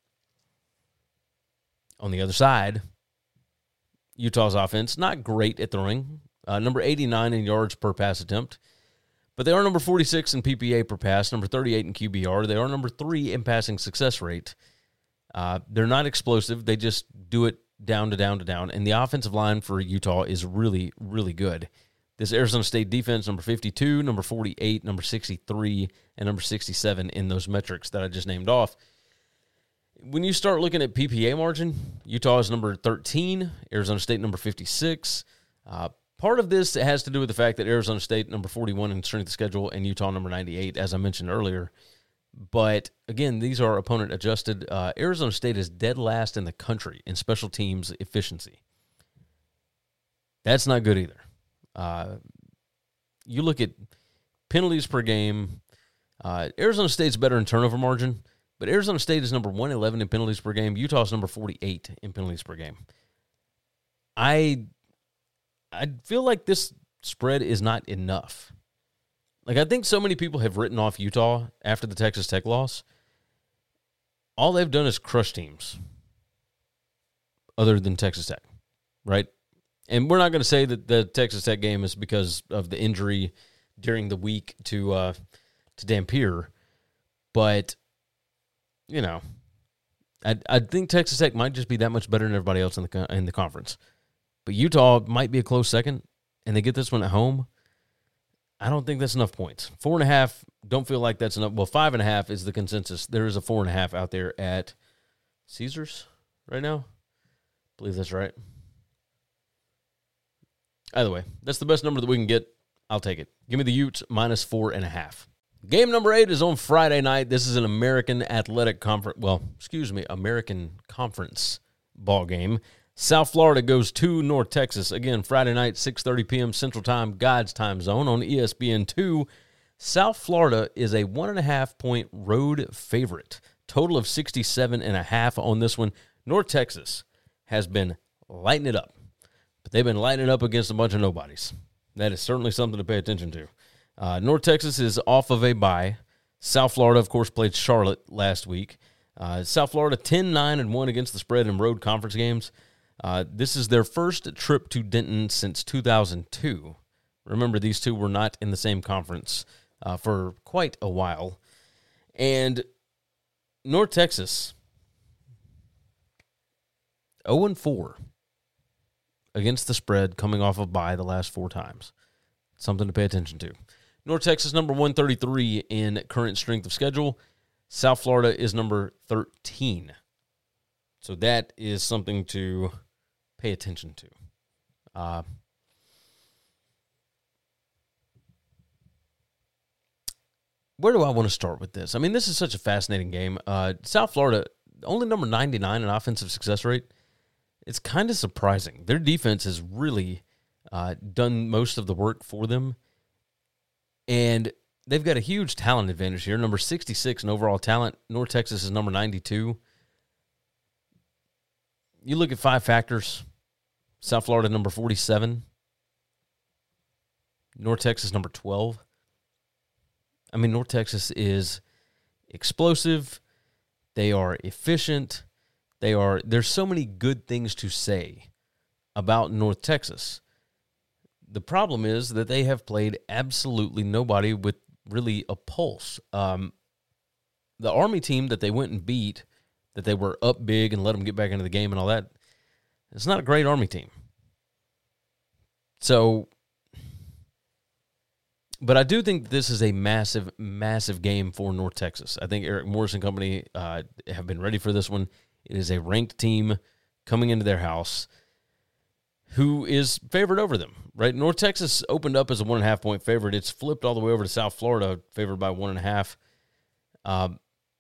On the other side, Utah's offense, not great at throwing, uh, number eighty-nine in yards per pass attempt. But they are number forty-six in P P A per pass, number thirty-eight in Q B R. They are number three in passing success rate. Uh, they're not explosive. They just do it down to down to down. And the offensive line for Utah is really, really good. This Arizona State defense, number fifty-two, number forty-eight, number sixty-three, and number sixty-seven in those metrics that I just named off. When you start looking at P P A margin, Utah is number thirteen, Arizona State number fifty-six. Uh, part of this has to do with the fact that Arizona State number forty-one in strength of schedule and Utah number ninety-eight, as I mentioned earlier. But, again, these are opponent adjusted. Uh, Arizona State is dead last in the country in special teams efficiency. That's not good either. Uh, you look at penalties per game. Uh, Arizona State's better in turnover margin, but Arizona State is number one eleven in penalties per game. Utah's number forty-eight in penalties per game. I I feel like this spread is not enough. Like, I think so many people have written off Utah after the Texas Tech loss. All they've done is crush teams other than Texas Tech, right? And we're not going to say that the Texas Tech game is because of the injury during the week to uh, to Dampier. But, you know, I I think Texas Tech might just be that much better than everybody else in the in the conference. But Utah might be a close second, and they get this one at home. I don't think that's enough points. Four and a half, don't feel like that's enough. Well, five and a half is the consensus. There is a four and a half out there at Caesars right now. I believe that's right. Either way, that's the best number that we can get. I'll take it. Give me the Utes minus four and a half. Game number eight is on Friday night. This is an American Athletic Conference, well, excuse me, American Conference ball game. South Florida goes to North Texas. Again, Friday night, six thirty p.m. Central Time, God's time zone on E S P N two. South Florida is a one and a half point road favorite. Total of sixty-seven and a half on this one. North Texas has been lighting it up, but they've been lighting it up against a bunch of nobodies. That is certainly something to pay attention to. Uh, North Texas is off of a bye. South Florida, of course, played Charlotte last week. Uh, South Florida ten nine and one against the spread in road conference games. Uh, this is their first trip to Denton since two thousand two. Remember, these two were not in the same conference uh, for quite a while. And North Texas, oh and four against the spread coming off of bye the last four times. Something to pay attention to. North Texas, number one thirty-three in current strength of schedule. South Florida is number thirteen. So that is something to pay attention to. Uh, where do I want to start with this? I mean, this is such a fascinating game. Uh, South Florida, only number ninety-nine in offensive success rate. It's kind of surprising. Their defense has really uh, done most of the work for them. And they've got a huge talent advantage here. Number sixty-six in overall talent. North Texas is number ninety-two. You look at five factors. South Florida, number forty-seven. North Texas, number twelve. I mean, North Texas is explosive. They are efficient. They are. There's so many good things to say about North Texas. The problem is that they have played absolutely nobody with really a pulse. Um, the Army team that they went and beat, that they were up big and let them get back into the game and all that, it's not a great Army team. So, but I do think this is a massive, massive game for North Texas. I think Eric Morris and company uh, have been ready for this one. It is a ranked team coming into their house who is favored over them, right? North Texas opened up as a one and a half point favorite. It's flipped all the way over to South Florida, favored by one and a half. Um,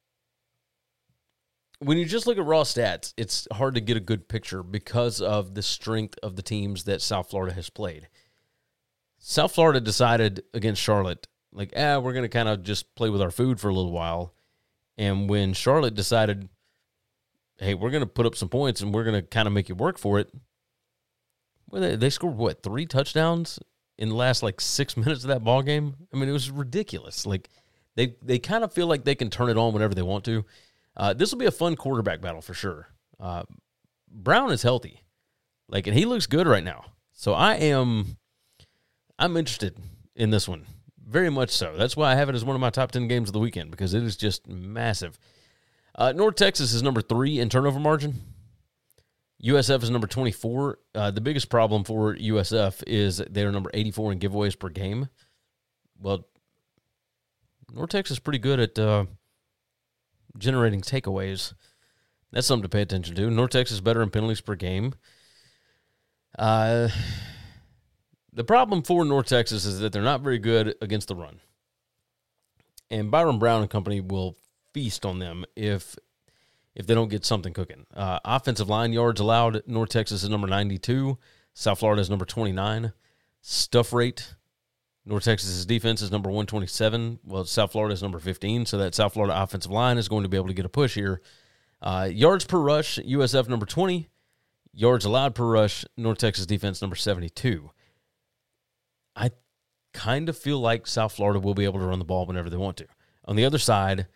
when you just look at raw stats, it's hard to get a good picture because of the strength of the teams that South Florida has played. South Florida decided against Charlotte, like, ah, we're going to kind of just play with our food for a little while. And when Charlotte decided, hey, we're going to put up some points and we're going to kind of make you work for it, well, they, they scored, what, three touchdowns in the last, like, six minutes of that ball game? I mean, it was ridiculous. Like, they, they kind of feel like they can turn it on whenever they want to. Uh, this will be a fun quarterback battle for sure. Uh, Brown is healthy, like, and he looks good right now. So I am, I'm interested in this one, very much so. That's why I have it as one of my top ten games of the weekend, because it is just massive. Uh, North Texas is number three in turnover margin. U S F is number twenty-four. Uh, the biggest problem for U S F is they're number eighty-four in giveaways per game. Well, North Texas is pretty good at uh, generating takeaways. That's something to pay attention to. North Texas is better in penalties per game. Uh, the problem for North Texas is that they're not very good against the run. And Byron Brown and company will feast on them if if they don't get something cooking. Uh, offensive line yards allowed, North Texas is number ninety-two. South Florida is number twenty-nine. Stuff rate, North Texas's defense is number one twenty-seven. Well, South Florida is number fifteen, so that South Florida offensive line is going to be able to get a push here. Uh, yards per rush, U S F number twenty. Yards allowed per rush, North Texas defense number seventy-two. I kind of feel like South Florida will be able to run the ball whenever they want to. On the other side,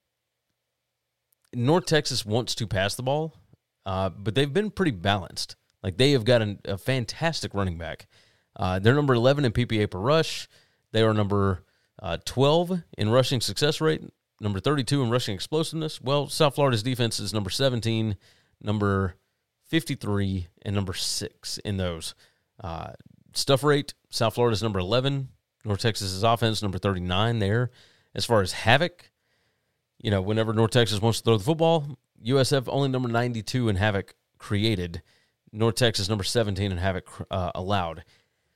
North Texas wants to pass the ball, uh, but they've been pretty balanced. Like, they have got an, a fantastic running back. Uh, they're number eleven in P P A per rush. They are number uh, twelve in rushing success rate, number thirty-two in rushing explosiveness. Well, South Florida's defense is number seventeen, number fifty-three, and number six in those. Uh, stuff rate, South Florida's number eleven. North Texas's offense, number thirty-nine there. As far as havoc, you know, whenever North Texas wants to throw the football, U S F only number ninety-two in havoc created. North Texas number seventeen in havoc uh, allowed.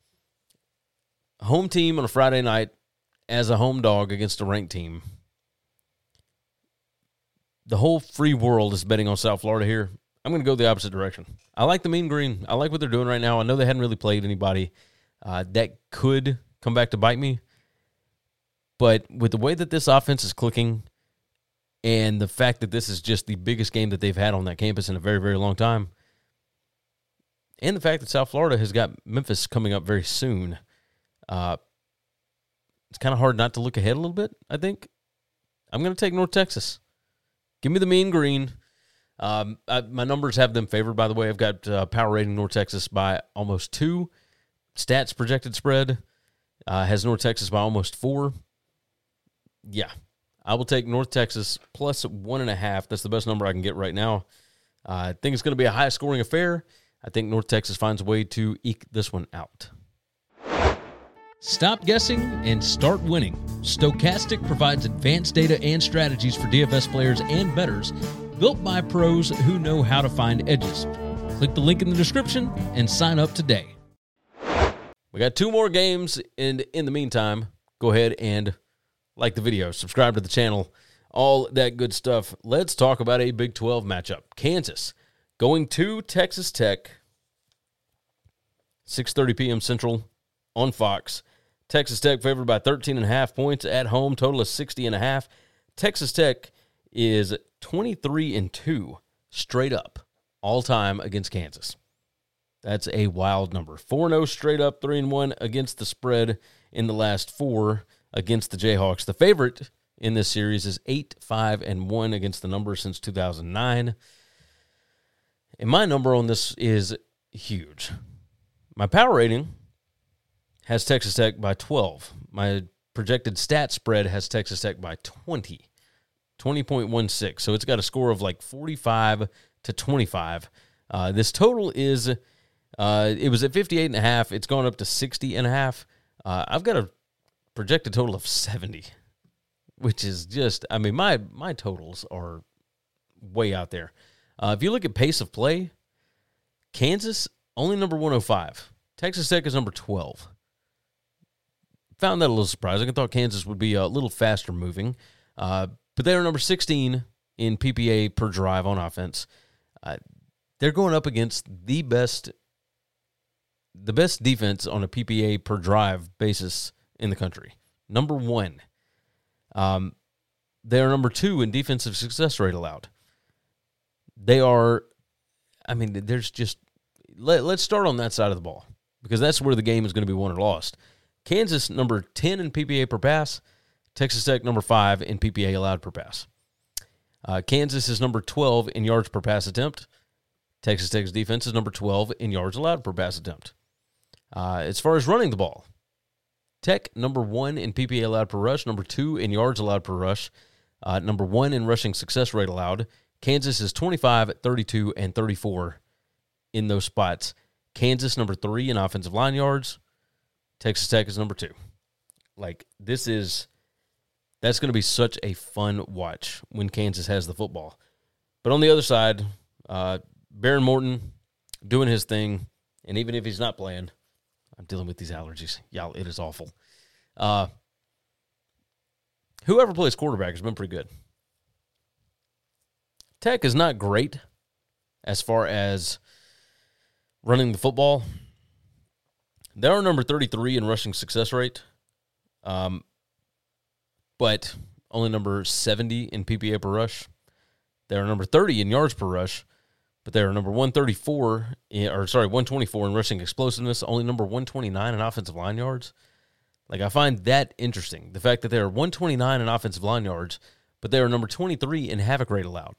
Home team on a Friday night as a home dog against a ranked team. The whole free world is betting on South Florida here. I'm going to go the opposite direction. I like the Mean Green. I like what they're doing right now. I know they hadn't really played anybody uh, that could come back to bite me. But with the way that this offense is clicking and the fact that this is just the biggest game that they've had on that campus in a very, very long time, and the fact that South Florida has got Memphis coming up very soon, uh, it's kind of hard not to look ahead a little bit, I think. I'm going to take North Texas. Give me the Mean Green. Um, I, my numbers have them favored, by the way. I've got uh, power rating North Texas by almost two. Stats projected spread uh, has North Texas by almost four. Yeah, I will take North Texas plus one and a half. That's the best number I can get right now. Uh, I think it's going to be a high-scoring affair. I think North Texas finds a way to eke this one out. Stop guessing and start winning. Stokastic provides advanced data and strategies for D F S players and bettors, built by pros who know how to find edges. Click the link in the description and sign up today. We got two more games, and in the meantime, go ahead and like the video, subscribe to the channel, all that good stuff. Let's talk about a Big twelve matchup. Kansas going to Texas Tech, six thirty p.m. Central on Fox. Texas Tech favored by thirteen and a half points at home, total of sixty and a half. Texas Tech is twenty-three and two straight up all time against Kansas. That's a wild number. four and oh straight up, three and one against the spread in the last four against the Jayhawks. The favorite in this series is eight, five, and one against the number since two thousand nine. And my number on this is huge. My power rating has Texas Tech by twelve. My projected stat spread has Texas Tech by twenty. twenty point one six. So it's got a score of like forty-five to twenty-five. Uh, this total is, uh, it was at fifty-eight and a half. It's gone up to sixty and a half. Uh, I've got a projected total of seventy, which is just, I mean, my, my totals are way out there. Uh, if you look at pace of play, Kansas, only number one oh five. Texas Tech is number twelve. Found that a little surprising. I thought Kansas would be a little faster moving. Uh, but they are number sixteen in P P A per drive on offense. Uh, they're going up against the best the best defense on a P P A per drive basis in the country. Number one. Um, they are number two in defensive success rate allowed. They are, I mean, there's just, let, let's start on that side of the ball because that's where the game is going to be won or lost. Kansas, number ten in P P A per pass. Texas Tech, number five in P P A allowed per pass. Uh, Kansas is number twelve in yards per pass attempt. Texas Tech's defense is number twelve in yards allowed per pass attempt. Uh, as far as running the ball, Tech, number one in P P A allowed per rush, number two in yards allowed per rush, uh, number one in rushing success rate allowed. Kansas is twenty-five, thirty-two, and thirty-four in those spots. Kansas, number three in offensive line yards. Texas Tech is number two. Like, this is, that's going to be such a fun watch when Kansas has the football. But on the other side, uh, Baron Morton doing his thing, and even if he's not playing, I'm dealing with these allergies. Y'all, it is awful. Uh, whoever plays quarterback has been pretty good. Tech is not great as far as running the football. They are number thirty-three in rushing success rate, um, but only number seventy in P P A per rush. They are number thirty in yards per rush, but they are number one thirty-four, in, or sorry, one twenty-four in rushing explosiveness, only number one twenty-nine in offensive line yards. Like, I find that interesting, the fact that they are one twenty-nine in offensive line yards, but they are number twenty-three in havoc rate allowed.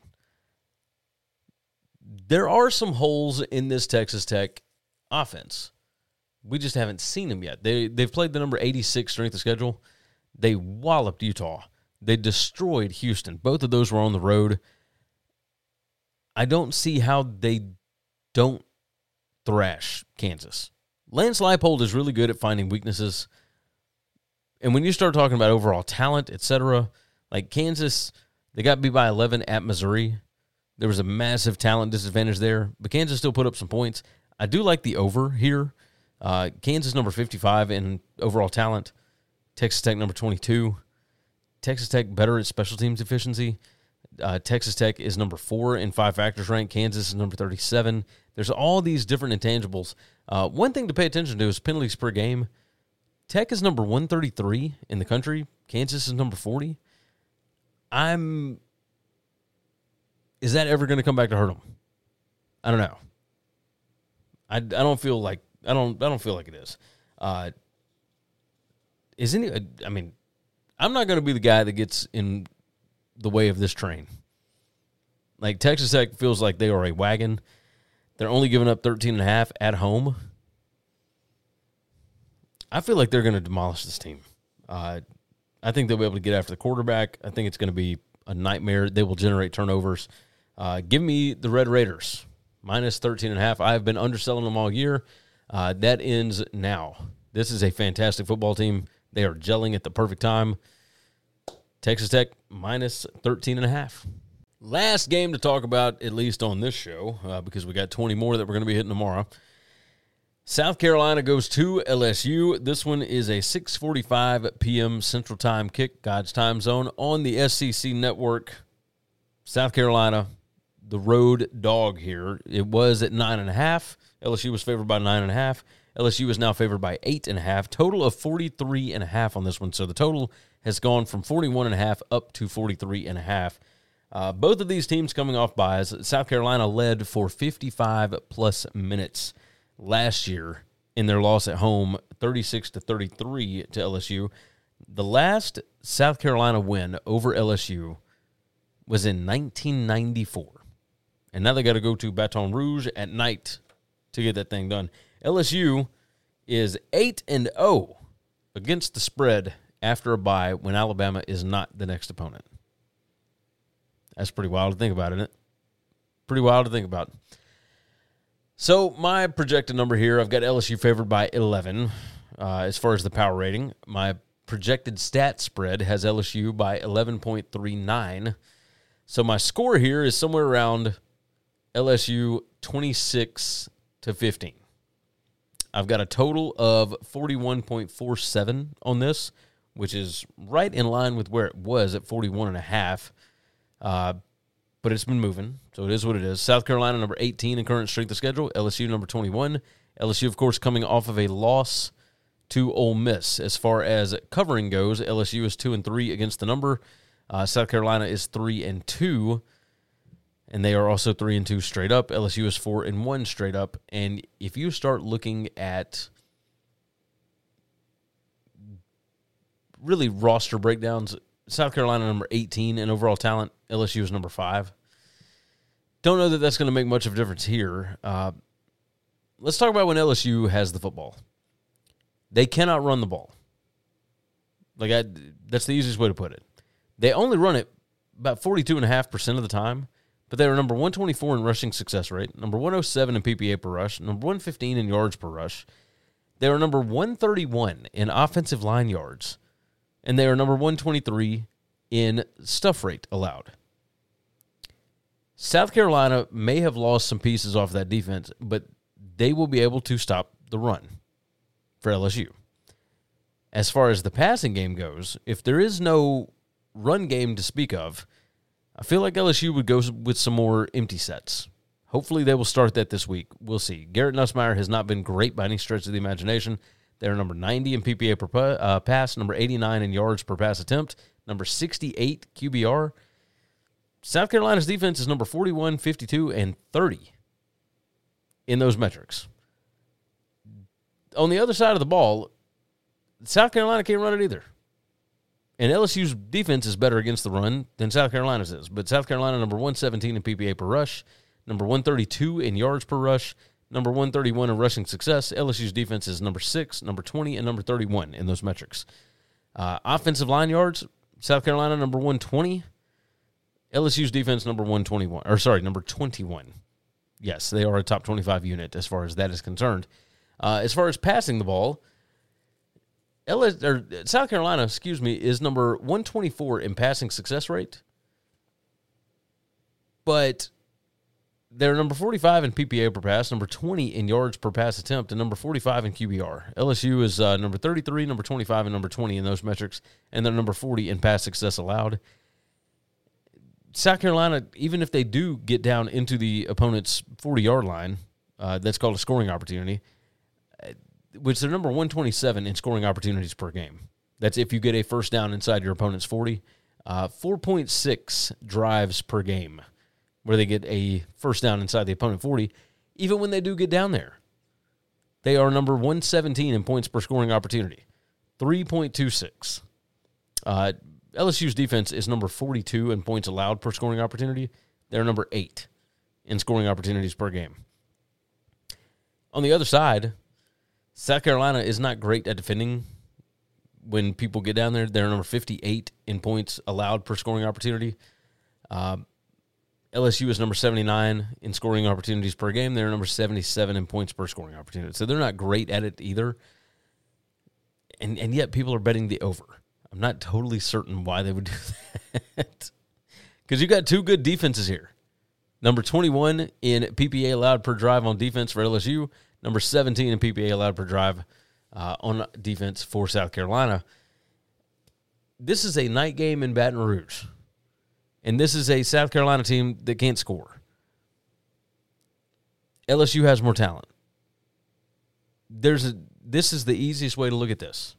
There are some holes in this Texas Tech offense. We just haven't seen them yet. They, they've played the number eighty-six strength of schedule. They walloped Utah. They destroyed Houston. Both of those were on the road. I don't see how they don't thrash Kansas. Lance Leipold is really good at finding weaknesses. And when you start talking about overall talent, et cetera, like Kansas, they got beat by eleven at Missouri. There was a massive talent disadvantage there, but Kansas still put up some points. I do like the over here. Uh, Kansas number fifty-five in overall talent. Texas Tech number twenty-two. Texas Tech better at special teams efficiency. Uh, Texas Tech is number four in five factors rank. Kansas is number thirty-seven. There's all these different intangibles. Uh, one thing to pay attention to is penalties per game. Tech is number one thirty-three in the country. Kansas is number forty. I'm... Is that ever going to come back to hurt them? I don't know. I, I don't feel like I don't I don't feel like it is. Uh, is any? I mean, I'm not going to be the guy that gets in the way of this train. Like Texas Tech feels like they are a wagon. They're only giving up thirteen and a half at home. I feel like they're going to demolish this team. Uh, I think they'll be able to get after the quarterback. I think it's going to be a nightmare. They will generate turnovers. Uh, give me the Red Raiders, minus thirteen and a half. I have been underselling them all year. Uh, that ends now. This is a fantastic football team. They are gelling at the perfect time. Texas Tech, minus thirteen and a half. Last game to talk about, at least on this show, uh, because we got twenty more that we're going to be hitting tomorrow. South Carolina goes to L S U. This one is a six forty-five p.m. Central Time kick, God's time zone, on the S E C Network. South Carolina, the road dog here. It was at nine and a half. L S U was favored by nine and a half. L S U is now favored by eight and a half. Total of forty-three and a half on this one. So the total has gone from forty-one and a half up to forty-three and a half. Uh, both of these teams coming off byes. South Carolina led for fifty-five plus minutes last year in their loss at home, thirty-six to thirty-three to L S U. The last South Carolina win over L S U was in nineteen ninety-four. And now they got to go to Baton Rouge at night to get that thing done. L S U is eight and oh against the spread after a bye when Alabama is not the next opponent. That's pretty wild to think about, isn't it? Pretty wild to think about. So my projected number here, I've got L S U favored by eleven uh, as far as the power rating. My projected stat spread has L S U by eleven point three nine. So my score here is somewhere around L S U twenty-six to fifteen. I've got a total of forty-one point four seven on this, which is right in line with where it was at forty-one and a half. Uh, but it's been moving, so it is what it is. South Carolina, number eighteen in current strength of schedule. L S U, number twenty-one. L S U, of course, coming off of a loss to Ole Miss. As far as covering goes, L S U is two and three against the number. Uh, South Carolina is three and two, and they are also three and two straight up. L S U is four and one straight up. And if you start looking at really roster breakdowns, South Carolina number eighteen in overall talent. L S U is number five. Don't know that that's going to make much of a difference here. Uh, let's talk about when L S U has the football. They cannot run the ball. Like I, that's the easiest way to put it. They only run it about forty-two point five percent of the time, but they are number one twenty-four in rushing success rate, number one oh seven in P P A per rush, number one fifteen in yards per rush. They are number one thirty-one in offensive line yards, and they are number one twenty-three in stuff rate allowed. South Carolina may have lost some pieces off that defense, but they will be able to stop the run for L S U. As far as the passing game goes, if there is no run game to speak of, I feel like L S U would go with some more empty sets. Hopefully they will start that this week. We'll see. Garrett Nussmeier has not been great by any stretch of the imagination. They're number ninety in P P A per uh, pass, number eighty-nine in yards per pass attempt, number sixty-eight Q B R. South Carolina's defense is number forty-one, fifty-two, and thirty in those metrics. On the other side of the ball, South Carolina can't run it either. And L S U's defense is better against the run than South Carolina's is. But South Carolina, number one seventeen in P P A per rush, number one thirty-two in yards per rush, number one thirty-one in rushing success. L S U's defense is number six, number twenty, and number thirty-one in those metrics. Uh, offensive line yards, South Carolina, number one twenty. L S U's defense, number one twenty-one. Or, sorry, number twenty-one. Yes, they are a top twenty-five unit as far as that is concerned. Uh, as far as passing the ball, L S, or South Carolina, excuse me, is number one twenty-four in passing success rate. But they're number forty-five in P P A per pass, number twenty in yards per pass attempt, and number forty-five in Q B R. L S U is uh, number thirty-three, number twenty-five, and number twenty in those metrics, and they're number forty in pass success allowed. South Carolina, even if they do get down into the opponent's forty-yard line, uh, that's called a scoring opportunity, which they're number one twenty-seven in scoring opportunities per game. That's if you get a first down inside your opponent's forty. Uh, four point six drives per game where they get a first down inside the opponent forty, even when they do get down there. They are number one seventeen in points per scoring opportunity, three point two six. Uh, L S U's defense is number forty-two in points allowed per scoring opportunity. They're number eight in scoring opportunities per game. On the other side, South Carolina is not great at defending when people get down there. They're number fifty-eight in points allowed per scoring opportunity. Uh, L S U is number seventy-nine in scoring opportunities per game. They're number seventy-seven in points per scoring opportunity. So they're not great at it either. And and yet people are betting the over. I'm not totally certain why they would do that. Because you got two good defenses here. Number twenty-one in P P A allowed per drive on defense for L S U. Number seventeen in P P A allowed per drive uh, on defense for South Carolina. This is a night game in Baton Rouge. And this is a South Carolina team that can't score. L S U has more talent. There's a, this is the easiest way to look at this.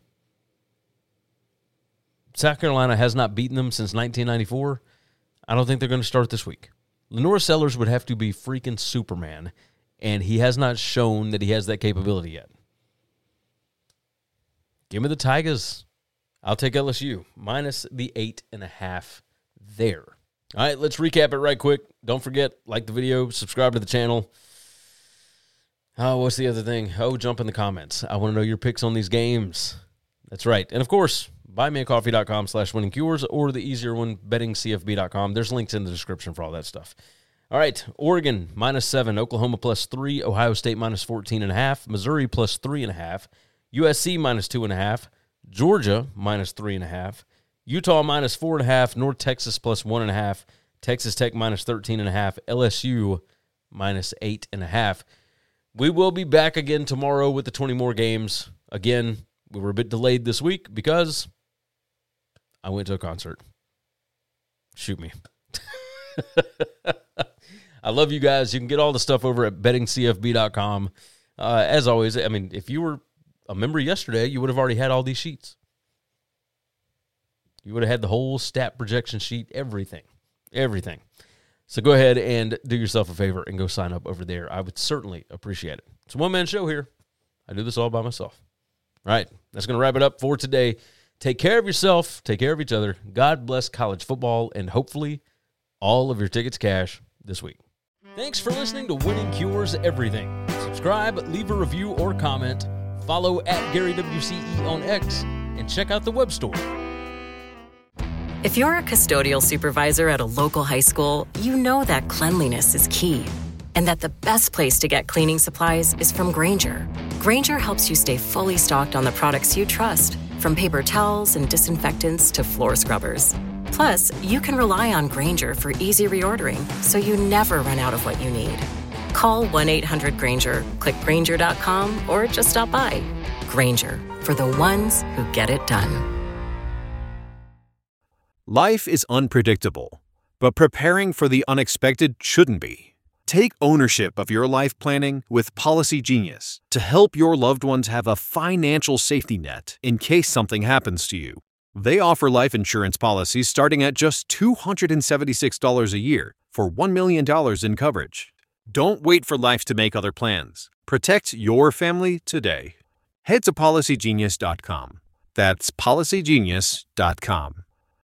South Carolina has not beaten them since nineteen ninety-four. I don't think they're going to start this week. Lenore Sellers would have to be freaking Superman, and he has not shown that he has that capability yet. Give me the Tigers. I'll take L S U, minus the eight and a half there. All right, let's recap it right quick. Don't forget, like the video, subscribe to the channel. Oh, what's the other thing? Oh, jump in the comments. I want to know your picks on these games. That's right. And, of course, buymeacoffee.com slash winning cures, or the easier one, betting C F B dot com. There's links in the description for all that stuff. All right, Oregon minus seven, Oklahoma plus three, Ohio State minus fourteen and a half, Missouri plus three and a half, U S C minus two and a half, Georgia minus three and a half, Utah minus four and a half, North Texas plus one and a half, Texas Tech minus thirteen and a half, L S U minus eight and a half. We will be back again tomorrow with the twenty more games. Again, we were a bit delayed this week because I went to a concert. Shoot me. I love you guys. You can get all the stuff over at betting C F B dot com. Uh, as always, I mean, if you were a member yesterday, you would have already had all these sheets. You would have had the whole stat projection sheet, everything. Everything. So go ahead and do yourself a favor and go sign up over there. I would certainly appreciate it. It's a one-man show here. I do this all by myself. All right, that's going to wrap it up for today. Take care of yourself. Take care of each other. God bless college football, and hopefully all of your tickets cash this week. Thanks for listening to Winning Cures Everything. Subscribe, leave a review or comment, follow at Gary W C E on X, and check out the web store. If you're a custodial supervisor at a local high school, you know that cleanliness is key, and that the best place to get cleaning supplies is from Grainger. Grainger helps you stay fully stocked on the products you trust, from paper towels and disinfectants to floor scrubbers. Plus, you can rely on Grainger for easy reordering, so you never run out of what you need. Call one eight hundred Grainger, click Grainger dot com, or just stop by. Grainger, for the ones who get it done. Life is unpredictable, but preparing for the unexpected shouldn't be. Take ownership of your life planning with Policy Genius to help your loved ones have a financial safety net in case something happens to you. They offer life insurance policies starting at just two hundred seventy-six dollars a year for one million dollars in coverage. Don't wait for life to make other plans. Protect your family today. Head to policy genius dot com. That's policy genius dot com.